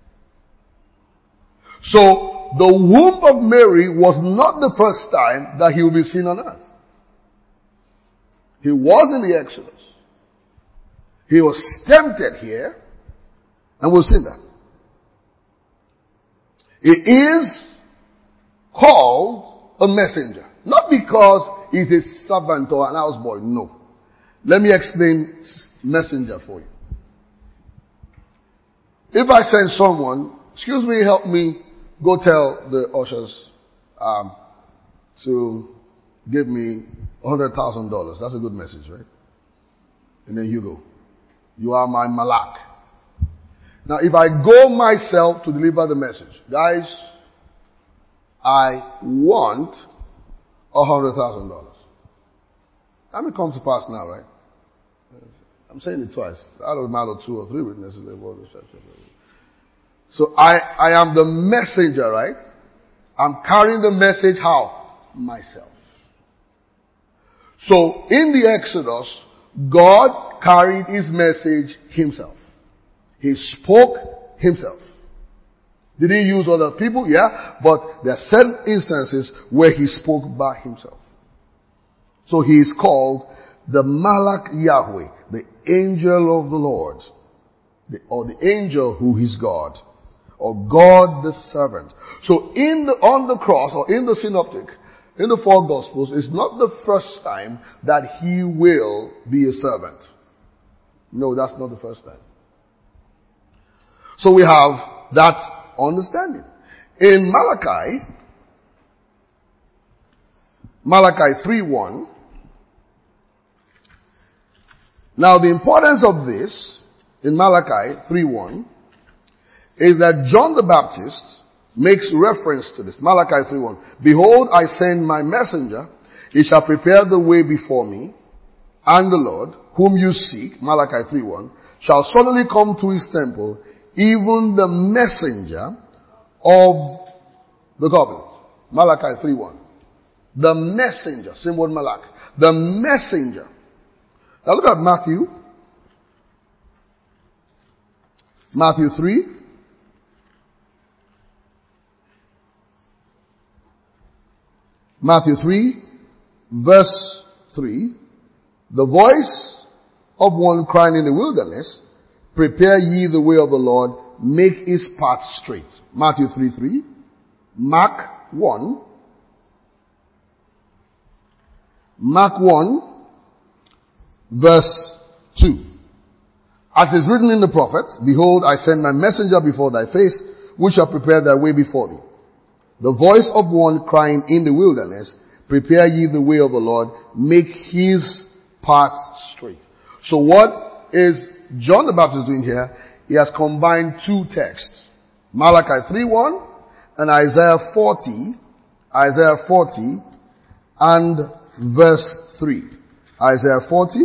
So, the womb of Mary was not the first time that he will be seen on earth. He was in the Exodus. He was tempted here, and we'll see that. It is called a messenger. Not because he's a servant or an houseboy, no. Let me explain messenger for you. If I send someone, excuse me, help me, go tell the ushers um, to give me one hundred thousand dollars. That's a good message, right? And then you go. You are my malak. Now, if I go myself to deliver the message, guys, I want one hundred thousand dollars. That may come to pass now, right? I'm saying it twice. Out of a matter of two or three witnesses, they will. So I, I am the messenger, right? I'm carrying the message how? Myself. So in the Exodus, God carried his message himself. He spoke himself. Did he use other people? Yeah. But there are certain instances where he spoke by himself. So he is called the Malak Yahweh, the angel of the Lord, the, or the angel who is God, or God the servant. So in the, on the cross, or in the synoptic, in the four gospels, it's not the first time that he will be a servant. No, that's not the first time. So we have that understanding. In Malachi, Malachi three one, now the importance of this in Malachi three one is that John the Baptist makes reference to this. Malachi three one. Behold, I send my messenger. He shall prepare the way before me. And the Lord, whom you seek, Malachi three one, shall suddenly come to his temple, even the messenger of the covenant. Malachi three one. The messenger. Same word Malak. The messenger. Now look at Matthew. Matthew three. Matthew three, verse three. The voice of one crying in the wilderness, prepare ye the way of the Lord, make his path straight. Matthew three three. Mark one. Mark one, verse two. As is written in the prophets, behold, I send my messenger before thy face, which shall prepare thy way before thee. The voice of one crying in the wilderness, prepare ye the way of the Lord, make his path straight. So what is John the Baptist doing here? He has combined two texts. Malachi three one and Isaiah forty, Isaiah forty and verse three. Isaiah forty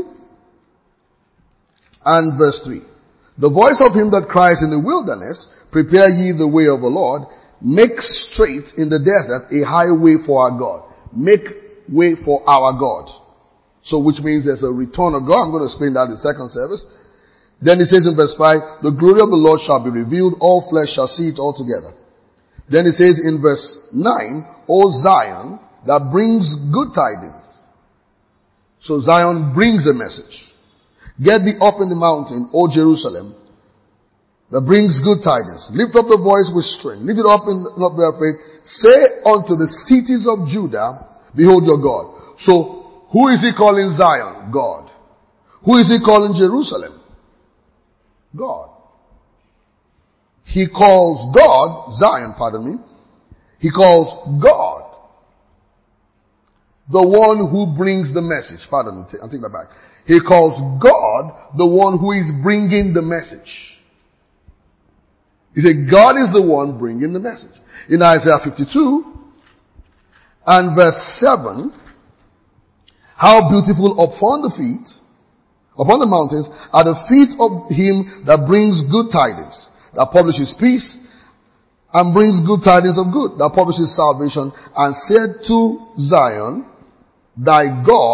and verse three. The voice of him that cries in the wilderness, prepare ye the way of the Lord, make straight in the desert a highway for our God. Make way for our God. So which means there's a return of God. I'm going to explain that in the second service. Then it says in verse five, the glory of the Lord shall be revealed, all flesh shall see it all together. Then it says in verse nine, O Zion, that brings good tidings. So Zion brings a message. Get thee up in the mountain, O Jerusalem, that brings good tidings. Lift up the voice with strength. Lift it up in not be afraid. Say unto the cities of Judah, behold your God. So who is he calling Zion? God. Who is he calling Jerusalem? God. He calls God, Zion, pardon me. He calls God the one who brings the message. Pardon me, I'll take that back. He calls God the one who is bringing the message. He said God is the one bringing the message. In Isaiah fifty-two and verse seven, how beautiful upon the feet, upon the mountains, are the feet of him that brings good tidings, that publishes peace, and brings good tidings of good, that publishes salvation, and said to Zion, thy God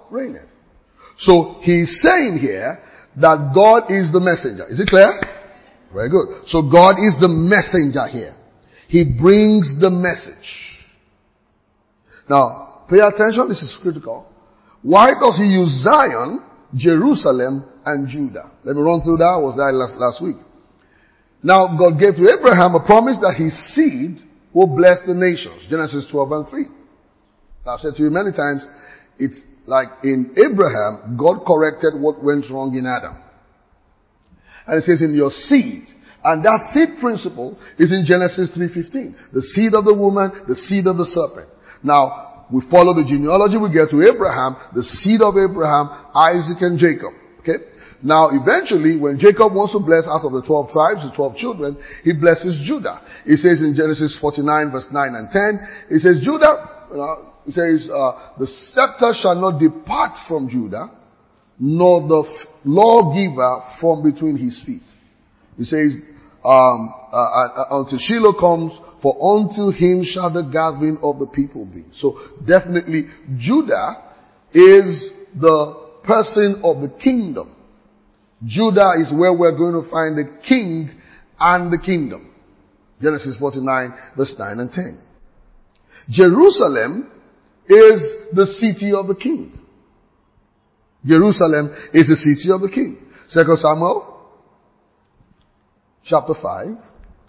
reigneth. So he's saying here that God is the messenger. Is it clear? Very good. So God is the messenger here. He brings the message. Now, pay attention, this is critical. Why does he use Zion, Jerusalem, and Judah? Let me run through that. I was there last, last week. Now, God gave to Abraham a promise that his seed will bless the nations. Genesis twelve and three. I've said to you many times, it's like in Abraham, God corrected what went wrong in Adam. And it says in your seed. And that seed principle is in Genesis three fifteen. The seed of the woman, the seed of the serpent. Now, we follow the genealogy, we get to Abraham, the seed of Abraham, Isaac and Jacob. Okay? Now, eventually, when Jacob wants to bless out of the twelve tribes, the twelve children, he blesses Judah. He says in Genesis forty-nine verse nine and ten, he says, Judah, uh, he says, uh, the scepter shall not depart from Judah, nor the f- lawgiver from between his feet. He says, um, uh, uh, until Shiloh comes, for unto him shall the gathering of the people be. So definitely Judah is the person of the kingdom. Judah is where we're going to find the king and the kingdom. Genesis forty-nine verse nine and ten. Jerusalem is the city of the king. Jerusalem is the city of the king. Second Samuel chapter five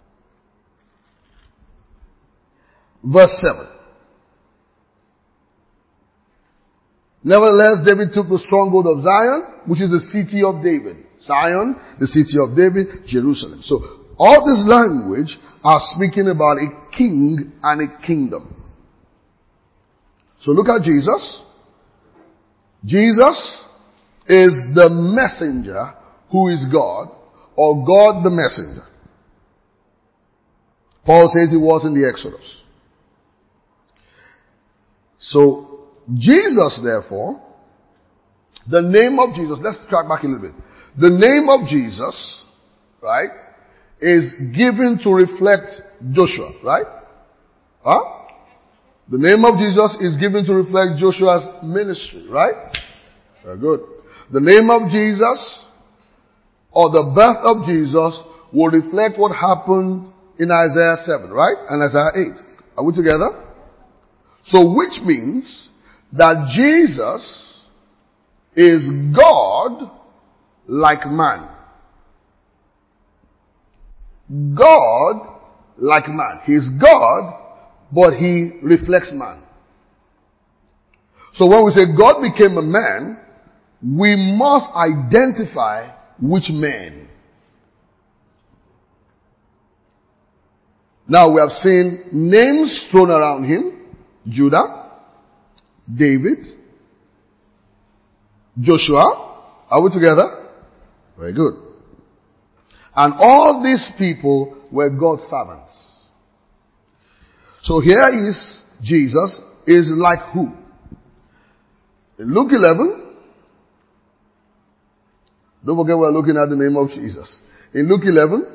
verse seven. Nevertheless, David took the stronghold of Zion, which is the city of David. Zion, the city of David, Jerusalem. So, all this language are speaking about a king and a kingdom. So look at Jesus. Jesus is the messenger who is God, or God the messenger. Paul says he was in the Exodus. So, Jesus, therefore, the name of Jesus, let's track back a little bit. The name of Jesus, right, is given to reflect Joshua, right? Huh? The name of Jesus is given to reflect Joshua's ministry, right? Very good. The name of Jesus, or the birth of Jesus, will reflect what happened in Isaiah seven, right? And Isaiah eight. Are we together? So which means that Jesus is God like man. God like man. He's God, but he reflects man. So when we say God became a man, we must identify which man. Now we have seen names thrown around him. Judah, David, Joshua. Are we together? Very good. And all these people were God's servants. So here is Jesus is like who? In Luke eleven, don't forget we're looking at the name of Jesus. In Luke eleven,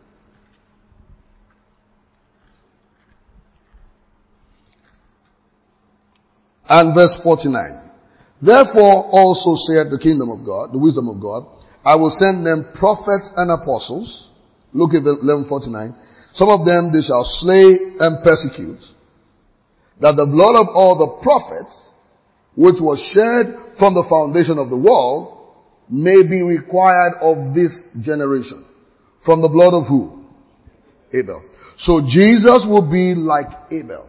and verse forty-nine. Therefore also saith the kingdom of God, the wisdom of God, I will send them prophets and apostles. Luke eleven forty-nine. Some of them they shall slay and persecute, that the blood of all the prophets, which was shed from the foundation of the world, may be required of this generation. From the blood of who? Abel. So Jesus will be like Abel.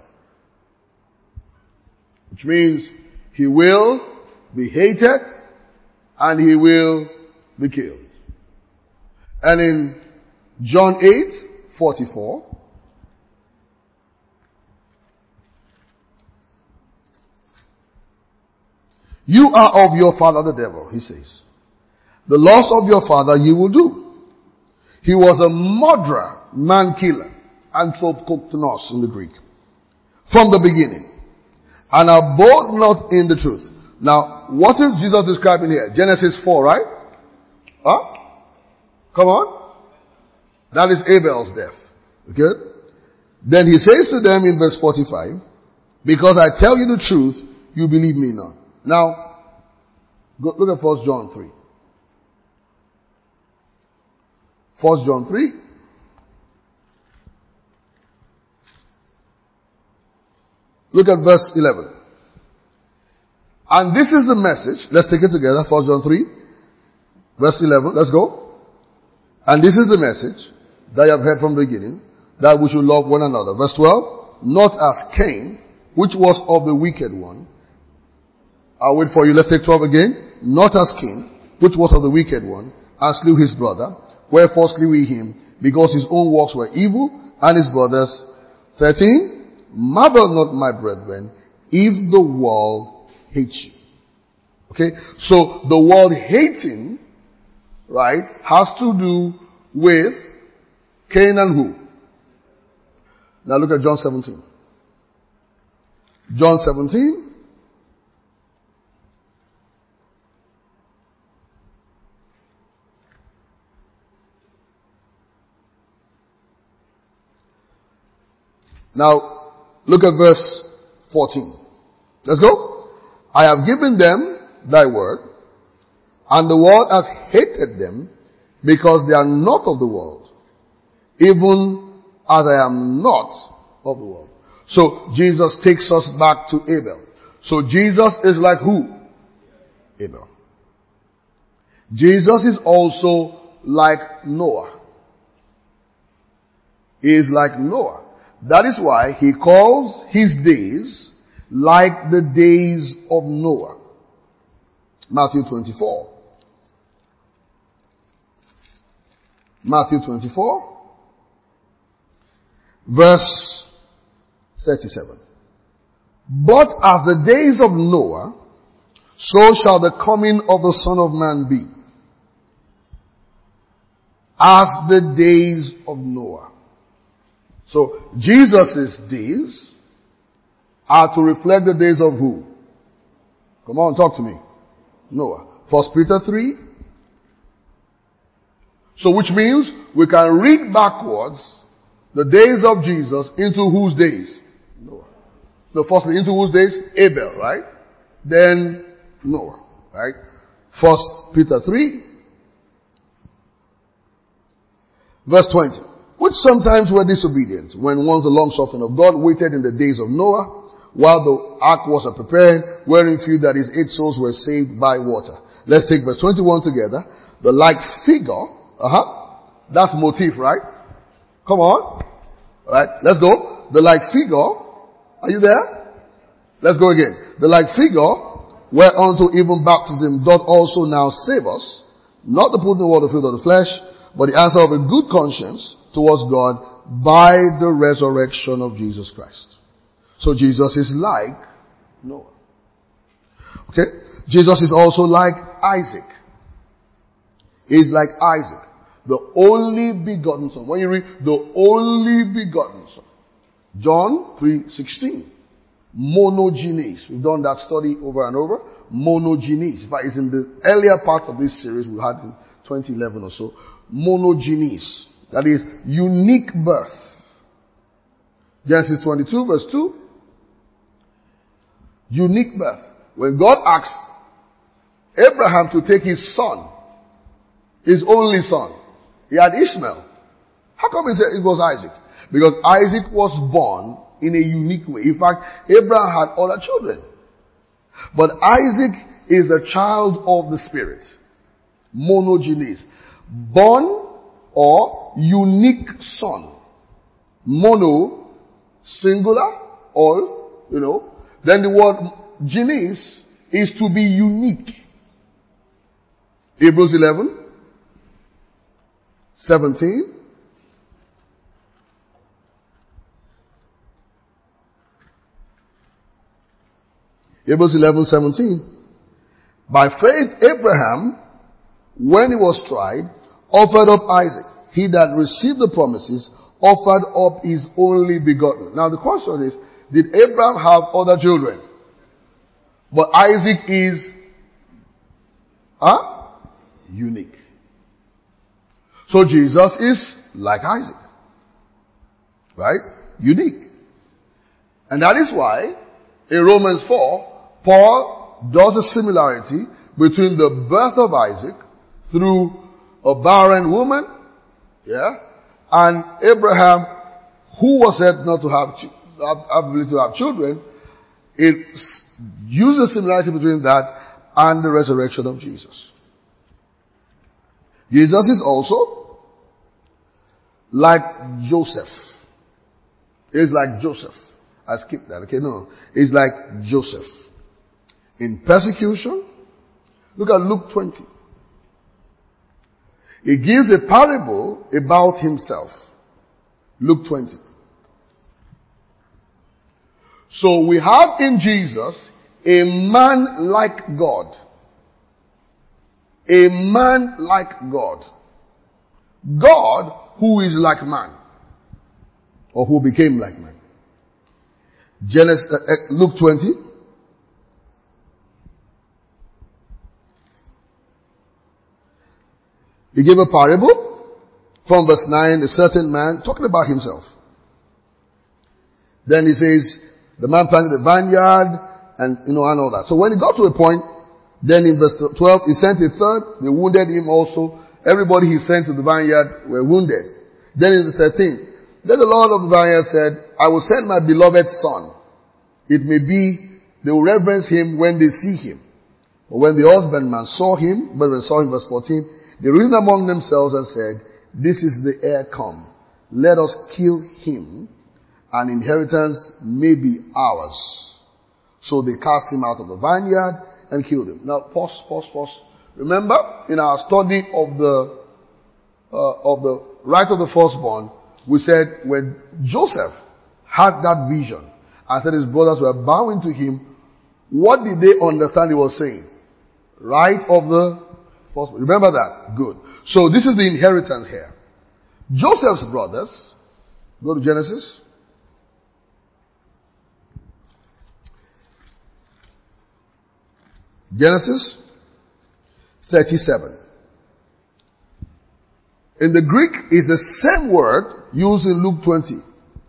Which means he will be hated and he will be killed. And in John eight forty-four, you are of your father the devil, he says. The loss of your father you will do. He was a murderer, man killer, anthropoknos in the Greek, from the beginning, and abode not in the truth. Now, what is Jesus describing here? Genesis four, right? Huh? Come on. That is Abel's death. Okay? Then he says to them in verse forty-five, because I tell you the truth, you believe me not. Now, Go, look at First John three. First John three. Look at verse eleven. And this is the message. Let's take it together. First John three. Verse eleven. Let's go. And this is the message that you have heard from the beginning, that we should love one another. Verse twelve. Not as Cain, which was of the wicked one. I'll wait for you. Let's take twelve again. Not as Cain, which was of the wicked one, and slew his brother. Wherefore slew he him, because his own works were evil, and his brother's. thirteen. Marvel not, my brethren, if the world hates you. Okay? So, the world hating, right, has to do with Cain and who? Now look at John seventeen. John seventeen. Now, look at verse fourteen. Let's go. I have given them thy word, and the world has hated them, because they are not of the world, even as I am not of the world. So, Jesus takes us back to Abel. So, Jesus is like who? Abel. Jesus is also like Noah. He is like Noah. That is why he calls his days like the days of Noah. Matthew twenty-four. Matthew twenty-four. Verse thirty-seven. But as the days of Noah, so shall the coming of the Son of Man be. As the days of Noah. So, Jesus' days are to reflect the days of who? Come on, talk to me. Noah. First Peter three. So, which means we can read backwards the days of Jesus into whose days? Noah. So, firstly, into whose days? Abel, right? Then Noah, right? First Peter three. Verse twenty. Which sometimes were disobedient, when once the long suffering of God waited in the days of Noah, while the ark was prepared, wherein few, that is, eight souls, were saved by water. Let's take verse twenty-one together. The like figure, uh-huh, that's motif, right? Come on. Alright, let's go. The like figure, are you there? Let's go again. The like figure, whereunto even baptism doth also now save us, not the putting of water filled of the flesh, but the answer of a good conscience towards God by the resurrection of Jesus Christ. So Jesus is like Noah. Okay? Jesus is also like Isaac. He's like Isaac, the only begotten son. When you read the only begotten son, John three sixteen, monogenes. We've done that study over and over. Monogenes. In fact, it's in the earlier part of this series we had in twenty eleven or so. Monogenes. That is unique birth. Genesis twenty-two verse two. Unique birth. When God asked Abraham to take his son, his only son, he had Ishmael. How come he said it was Isaac? Because Isaac was born in a unique way. In fact, Abraham had other children. But Isaac is a child of the Spirit. Monogenes. Born or unique son. Mono, singular, all, you know. Then the word genes is to be unique. Hebrews eleven, seventeen. Hebrews eleven, seventeen. By faith, Abraham, when he was tried, offered up Isaac. He that received the promises offered up his only begotten. Now the question is, did Abraham have other children? But Isaac is huh? unique. So Jesus is like Isaac. Right? Unique. And that is why in Romans four, Paul does a similarity between the birth of Isaac through a barren woman, yeah, and Abraham, who was said not to have, have ability to have children. It uses similarity between that and the resurrection of Jesus. Jesus is also like Joseph. He's like Joseph. I skipped that. Okay, no. He's like Joseph. In persecution, look at Luke twenty. He gives a parable about himself. Luke twenty. So we have in Jesus a man like God. A man like God. God who is like man. Or who became like man. Genesis, uh, Luke twenty. He gave a parable from verse nine, a certain man talking about himself. Then he says, the man planted a vineyard and, you know, and all that. So when he got to a point, then in verse twelve, he sent a third. They wounded him also. Everybody he sent to the vineyard were wounded. Then in the thirteenth, then the Lord of the vineyard said, I will send my beloved son. It may be they will reverence him when they see him. But when the husbandman saw him, but when they saw him, verse fourteen, they reasoned among themselves and said, this is the heir come. Let us kill him, and inheritance may be ours. So they cast him out of the vineyard and killed him. Now, pause, pause, pause. Remember, in our study of the uh, of the right of the firstborn, we said when Joseph had that vision and said his brothers were bowing to him, what did they understand he was saying? Right of the firstborn. Remember that? Good. So this is the inheritance here. Joseph's brothers, go to Genesis. Genesis thirty-seven. In the Greek is the same word used in Luke twenty.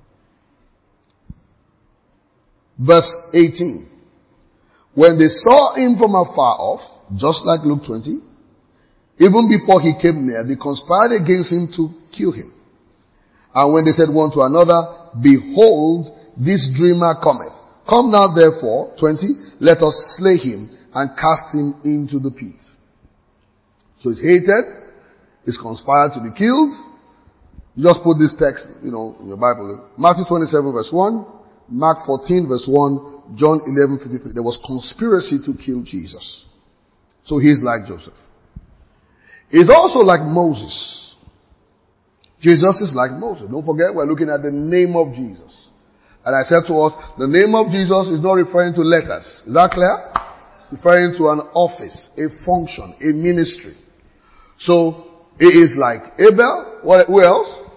Verse eighteen. When they saw him from afar off, just like Luke twenty, even before he came near, they conspired against him to kill him. And when they said one to another, behold, this dreamer cometh. Come now therefore, twenty, let us slay him and cast him into the pit. So he's hated. He's conspired to be killed. You just put this text, you know, in your Bible. Matthew twenty-seven verse one, Mark fourteen verse one, John eleven fifty-three. There was conspiracy to kill Jesus. So he's like Joseph. He's also like Moses. Jesus is like Moses. Don't forget, we're looking at the name of Jesus. And I said to us, the name of Jesus is not referring to letters. Is that clear? Referring to an office, a function, a ministry. So, he is like Abel. What, who else?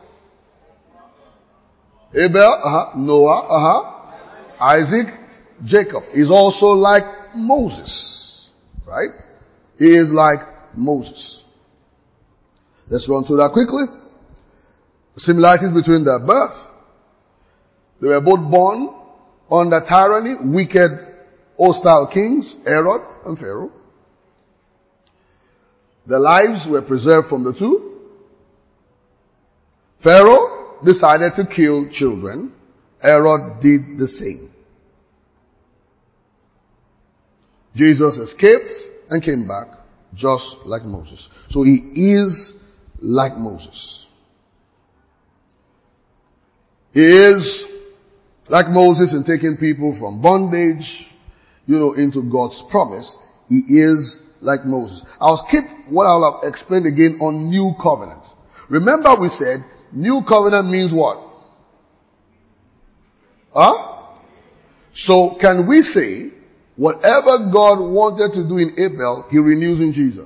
Abel, uh-huh. Noah, uh-huh. Isaac, Jacob. He's also like Moses. Right? He is like Moses. Let's run through that quickly. Similarities between their birth. They were both born under tyranny, wicked, hostile kings, Herod and Pharaoh. Their lives were preserved from the two. Pharaoh decided to kill children. Herod did the same. Jesus escaped and came back just like Moses. So he is like Moses. He is like Moses in taking people from bondage, you know, into God's promise. He is like Moses. I'll skip what I'll have explained again on new covenant. Remember we said new covenant means what? Huh? So can we say whatever God wanted to do in Abel, he renews in Jesus?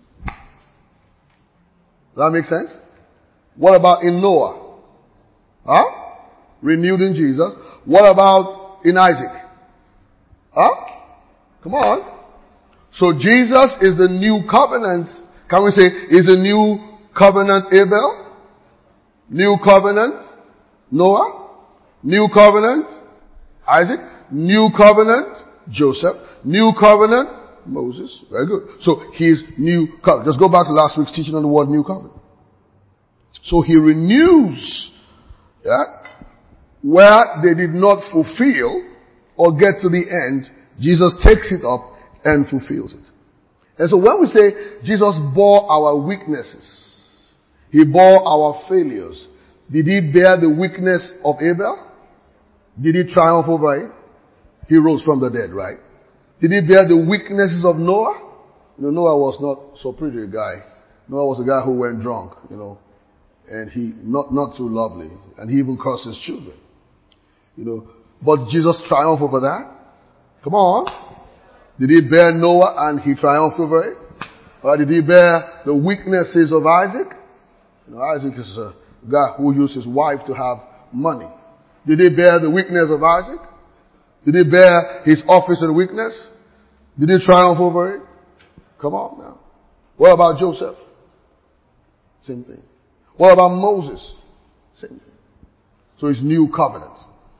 Does that make sense? What about in Noah? Huh? Renewed in Jesus. What about in Isaac? Huh? Come on. So Jesus is the new covenant. Can we say is the new covenant Abel? New covenant Noah? New covenant Isaac? New covenant Joseph? New covenant Moses. Very good. So his new covenant. Just go back to last week's teaching on the word new covenant. So he renews, yeah, where they did not fulfill or get to the end. Jesus takes it up and fulfills it. And so when we say Jesus bore our weaknesses, he bore our failures, did he bear the weakness of Abel? Did he triumph over it? He rose from the dead, right? Did he bear the weaknesses of Noah? You know, Noah was not so pretty a guy. Noah was a guy who went drunk, you know, and he, not, not too lovely. And he even cursed his children. You know, but Jesus triumphed over that? Come on. Did he bear Noah and he triumphed over it? Or did he bear the weaknesses of Isaac? You know, Isaac is a guy who used his wife to have money. Did he bear the weakness of Isaac? Did he bear his office and weakness? Did he triumph over it? Come on now. What about Joseph? Same thing. What about Moses? Same thing. So it's new covenant.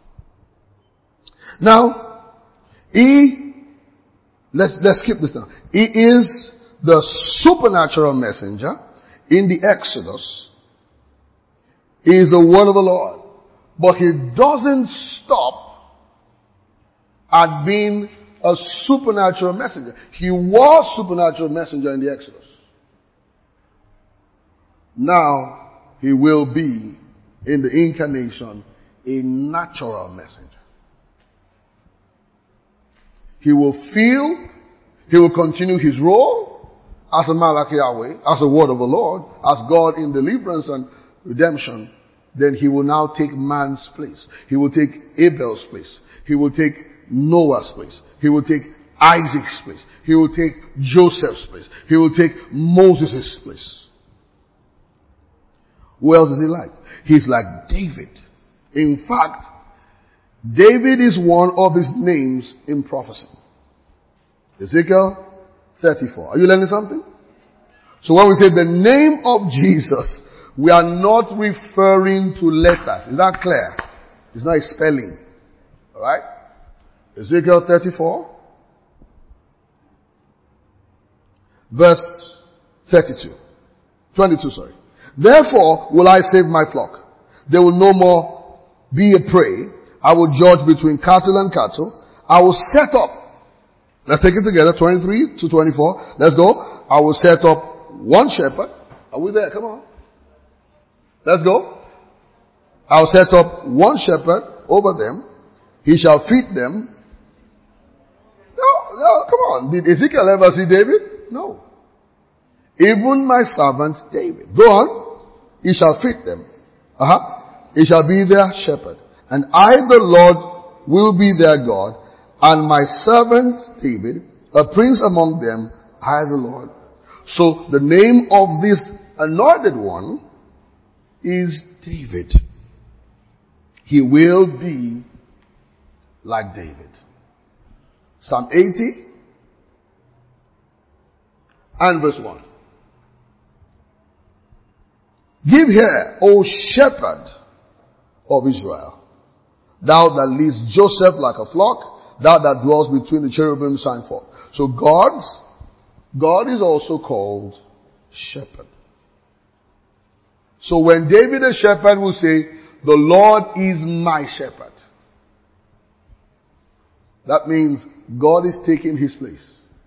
Now, he, let's, let's skip this now. He is the supernatural messenger in the Exodus. He is the word of the Lord. But he doesn't stop at being a supernatural messenger. He was supernatural messenger in the Exodus. Now, he will be in the incarnation a natural messenger. He will feel, he will continue his role as a Malach Yahweh, as a word of the Lord, as God in deliverance and redemption. Then he will now take man's place. He will take Abel's place. He will take Noah's place. He will take Isaac's place. He will take Joseph's place. He will take Moses' place. Who else is he like? He's like David. In fact, David is one of his names in prophecy. Ezekiel thirty-four. Are you learning something? So when we say the name of Jesus, we are not referring to letters. Is that clear? It's not a spelling. Alright? Ezekiel thirty-four. Verse thirty-two. twenty-two, sorry. Therefore will I save my flock. They will no more be a prey. I will judge between cattle and cattle. I will set up. Let's take it together. twenty-three to twenty-four. Let's go. I will set up one shepherd. Are we there? Come on. Let's go. I'll set up one shepherd over them. He shall feed them. No, no, come on. Did Ezekiel ever see David? No. Even my servant David. Go on. He shall feed them. Uh-huh. He shall be their shepherd. And I, the Lord, will be their God. And my servant David, a prince among them, I, the Lord. So the name of this anointed one is David. He will be like David. Psalm eighty and verse one. Give ear, O shepherd of Israel, thou that leadest Joseph like a flock, thou that dwells between the cherubim, shine forth. So God's, God is also called shepherd. So when David the shepherd will say, the Lord is my shepherd, that means God is taking his place.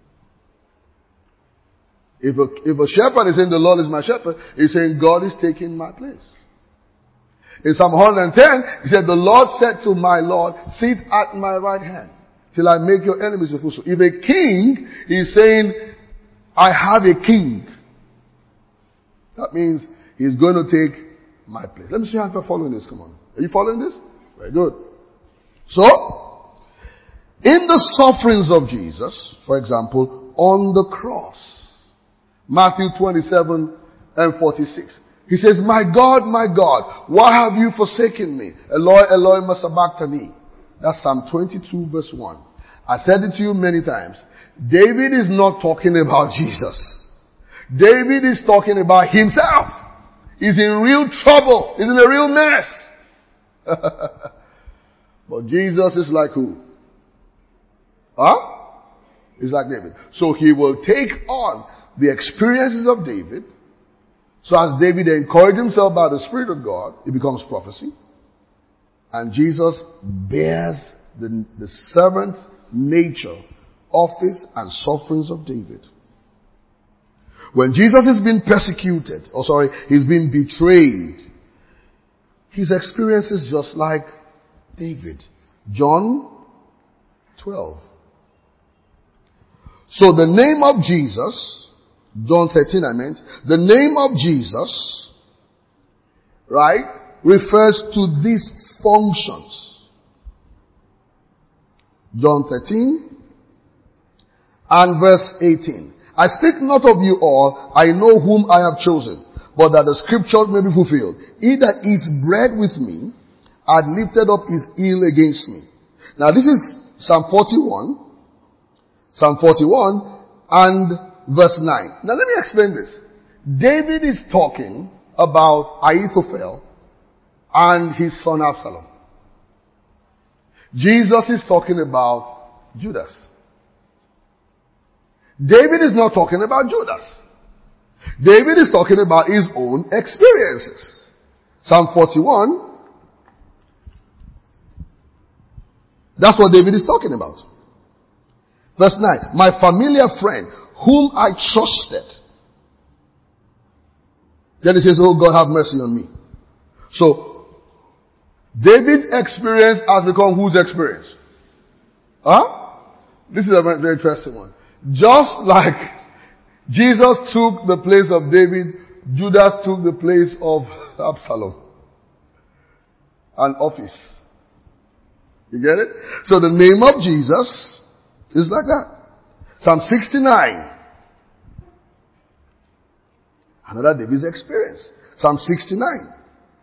If a, if a shepherd is saying the Lord is my shepherd, he's saying God is taking my place. In Psalm one hundred ten, he said, the Lord said to my Lord, sit at my right hand till I make your enemies your footstool. If a king is saying, I have a king, that means he's going to take my place. Let me see how you're following this. Come on. Are you following this? Very good. So, in the sufferings of Jesus, for example, on the cross, Matthew twenty-seven and forty-six. He says, my God, my God, why have you forsaken me? Eloi, Eloi, ma sabachthani. That's Psalm twenty-two verse one. I said it to you many times. David is not talking about Jesus. David is talking about himself. He's in real trouble. He's in a real mess. But Jesus is like who? Huh? He's like David. So he will take on the experiences of David. So as David encouraged himself by the Spirit of God, it becomes prophecy. And Jesus bears the, the servant nature, office, and sufferings of David. When Jesus is being persecuted, or sorry, he's being betrayed, his experience is just like David. John twelve. So the name of Jesus, John thirteen I meant, the name of Jesus, right, refers to these functions. John thirteen and verse eighteen. I speak not of you all, I know whom I have chosen, but that the scriptures may be fulfilled. He that eats bread with me had lifted up his heel against me. Now this is Psalm forty-one, Psalm forty-one and verse nine. Now let me explain this. David is talking about Ahithophel and his son Absalom. Jesus is talking about Judas. David is not talking about Judas. David is talking about his own experiences. Psalm forty-one. That's what David is talking about. Verse nine. My familiar friend, whom I trusted. Then he says, oh God, have mercy on me. So, David's experience has become whose experience? Huh? This is a very interesting one. Just like Jesus took the place of David, Judas took the place of Absalom. An office. You get it? So the name of Jesus is like that. Psalm sixty-nine. Another David's experience. Psalm sixty-nine.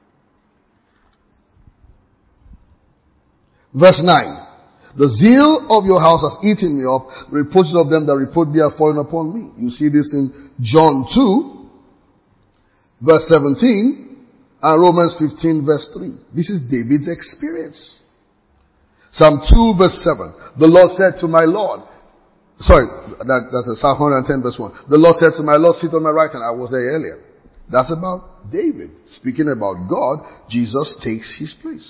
Verse nine. The zeal of your house has eaten me up. The reproaches of them that report thee are fallen upon me. You see this in John two, verse seventeen, and Romans fifteen, verse three. This is David's experience. Psalm two, verse seven. The Lord said to my Lord, sorry, that, that's Psalm one ten, verse one. The Lord said to my Lord, sit on my right hand. I was there earlier. That's about David. Speaking about God, Jesus takes his place.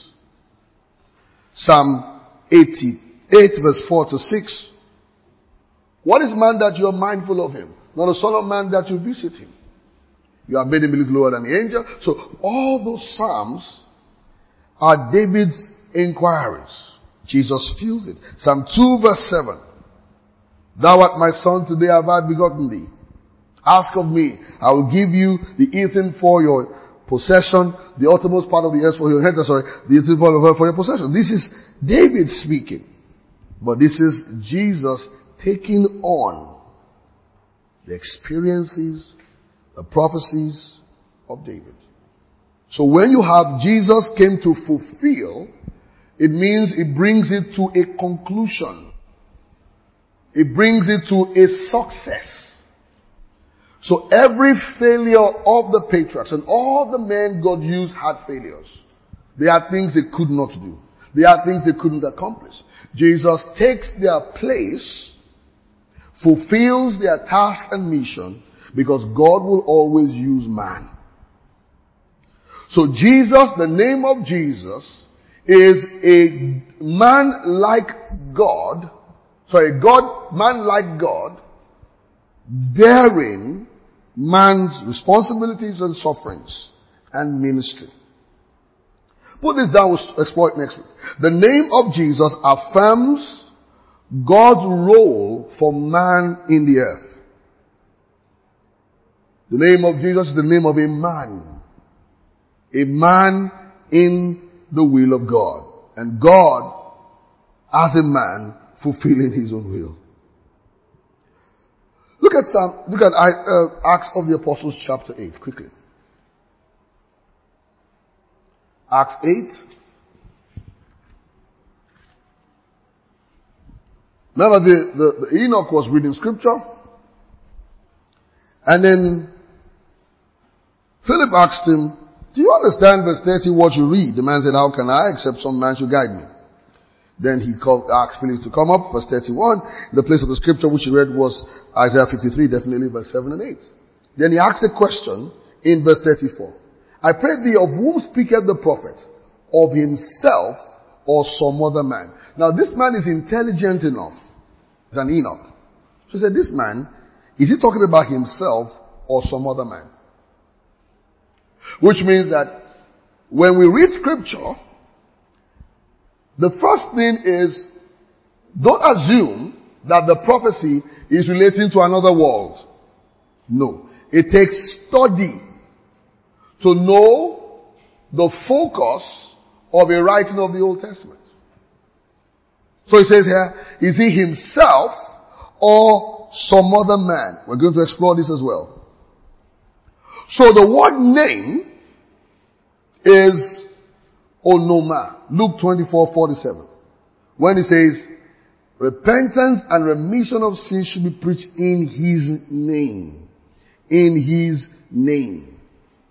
Psalm eighty-eight verse four to six. What is man that you are mindful of him? Not a son of man that you visit him. You have made him a little lower than the angel. So all those psalms are David's inquiries. Jesus feels it. Psalm two verse seven. Thou art my son, today have I begotten thee. Ask of me, I will give you the earthen for your possession, the uttermost part of the earth for your inheritance, sorry, the earthen part of the earth for your possession. This is David speaking. But this is Jesus taking on the experiences, the prophecies of David. So when you have Jesus came to fulfill, it means it brings it to a conclusion. It brings it to a success. So every failure of the patriarchs and all the men God used had failures. They had things they could not do. They had things they couldn't accomplish. Jesus takes their place, fulfills their task and mission, because God will always use man. So Jesus, the name of Jesus, is a man like God, sorry, God, man like God, bearing man's responsibilities and sufferings and ministry. Put this down, we'll explore it next week. The name of Jesus affirms God's role for man in the earth. The name of Jesus is the name of a man. A man in the will of God. And God, as a man, fulfilling his own will. Look at some, look at uh, Acts of the Apostles chapter eight, quickly. Acts eight. Remember the, the, the Enoch was reading scripture. And then Philip asked him, do you understand verse thirty what you read? The man said, how can I except some man should guide me? Then he called, asked Philip to come up, verse thirty-one. The place of the scripture which he read was Isaiah fifty-three, definitely verse seven and eight. Then he asked a question in verse thirty-four. I pray thee, of whom speaketh the prophet? Of himself or some other man? Now this man is intelligent enough. He's an Enoch. So he said, this man, is he talking about himself or some other man? Which means that when we read scripture, the first thing is, don't assume that the prophecy is relating to another world. No. It takes study to know the focus of a writing of the Old Testament. So he says here, is he himself or some other man? We're going to explore this as well. So the word name is onoma. Luke twenty-four forty-seven. When he says, repentance and remission of sins should be preached in his name. In his name.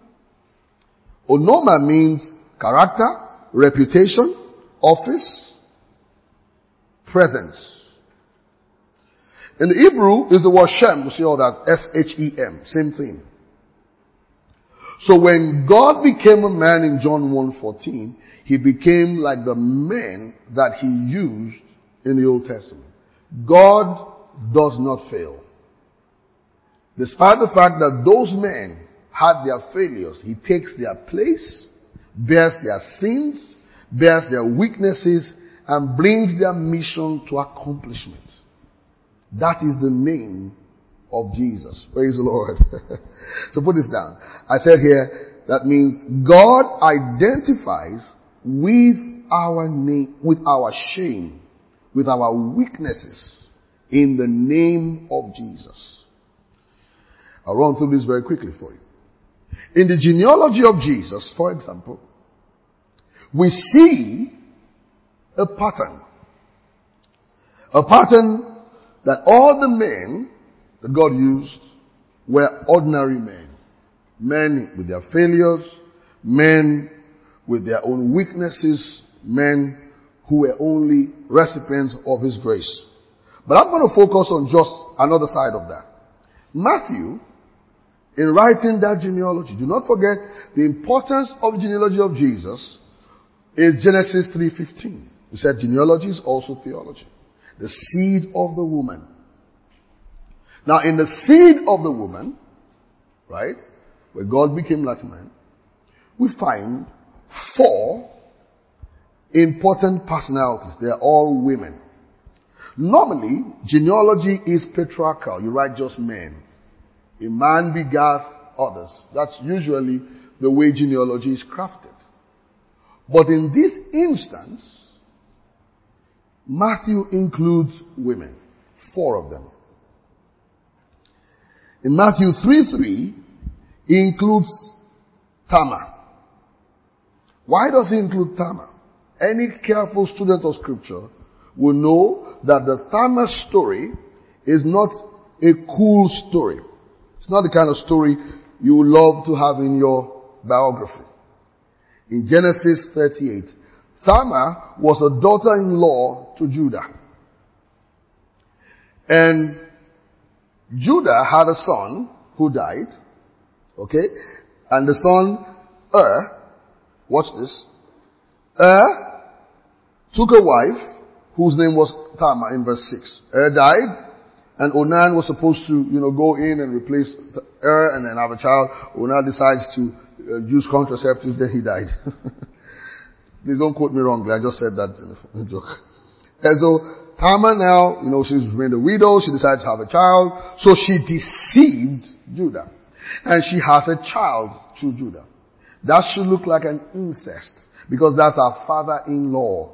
Onoma means character, reputation, office, presence. In the Hebrew is the word Shem. We see all that. S H E M. Same thing. So when God became a man in John one fourteen, he became like the men that he used in the Old Testament. God does not fail. Despite the fact that those men had their failures, he takes their place, bears their sins, bears their weaknesses, and brings their mission to accomplishment. That is the name of Jesus. Praise the Lord. So put this down. I said here, that means God identifies with our name, with our shame, with our weaknesses in the name of Jesus. I'll run through this very quickly for you. In the genealogy of Jesus, for example, we see a pattern. A pattern that all the men that God used were ordinary men. Men with their failures, men with their own weaknesses, men who were only recipients of His grace. But I'm going to focus on just another side of that. Matthew, in writing that genealogy, do not forget the importance of the genealogy of Jesus is Genesis three fifteen. We said genealogy is also theology. The seed of the woman. Now in the seed of the woman, right, where God became like man, we find four important personalities. They are all women. Normally, genealogy is patriarchal. You write just men. A man begat others. That's usually the way genealogy is crafted. But in this instance, Matthew includes women. Four of them. In Matthew three three, he includes Tamar. Why does he include Tamar? Any careful student of scripture will know that the Tamar story is not a cool story. It's not the kind of story you would love to have in your biography. In Genesis thirty-eight, Tamar was a daughter-in-law to Judah. And Judah had a son who died. Okay? And the son, Er, watch this. Er took a wife whose name was Tamar in verse six. Er died. And Onan was supposed to, you know, go in and replace Er and then have a child. Onan decides to uh, use contraceptives, then he died. Please don't quote me wrongly. I just said that in a joke. And so Tamar now, you know, she's remained a widow. She decides to have a child. So she deceived Judah. And she has a child through Judah. That should look like an incest because that's her father-in-law.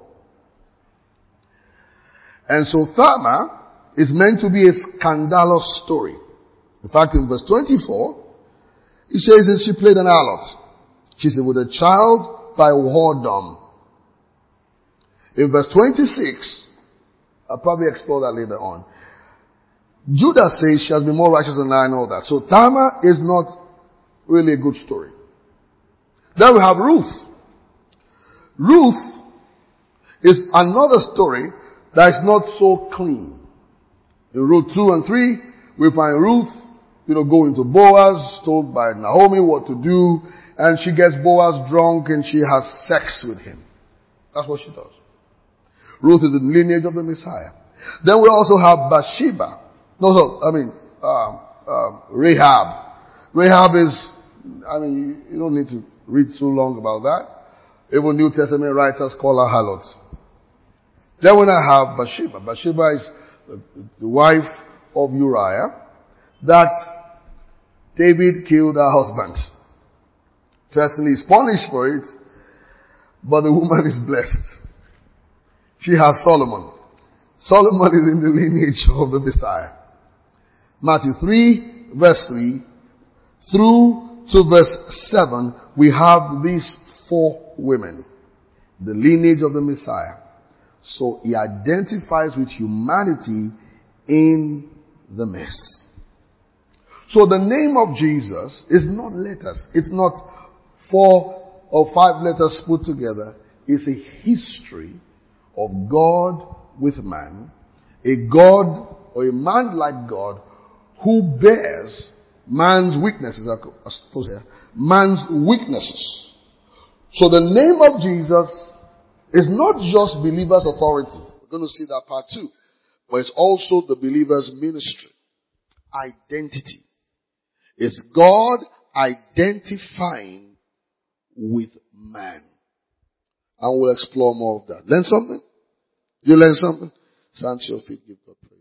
And so Tamar is meant to be a scandalous story. In fact, in verse twenty-four, it says that she played an harlot. She said, with a child by whoredom. In verse twenty-six, I'll probably explore that later on. Judah says she has been more righteous than I and all that. So Tamar is not really a good story. Then we have Ruth. Ruth is another story that is not so clean. In Ruth two and three, we find Ruth, you know, going to Boaz, told by Naomi what to do, and she gets Boaz drunk and she has sex with him. That's what she does. Ruth is the lineage of the Messiah. Then we also have Bathsheba. No, so, I mean, um, um, Rahab. Rahab is, I mean, you, you don't need to read so long about that. Even New Testament writers call her harlot. Then when I have Bathsheba. Bathsheba is the, the wife of Uriah that David killed her husband. Personally, he's punished for it, but the woman is blessed. She has Solomon. Solomon is in the lineage of the Messiah. Matthew three, verse three, through to verse seven, we have these four women. The lineage of the Messiah. So he identifies with humanity in the mess. So the name of Jesus is not letters. It's not four or five letters put together. It's a history of God with man. A God or a man like God who bears man's weaknesses, I suppose here, man's weaknesses. So the name of Jesus is not just believer's authority. We're going to see that part too. But it's also the believer's ministry. Identity. It's God identifying with man. And we'll explore more of that. Learn something? You learn something? Stand to your feet, give God praise.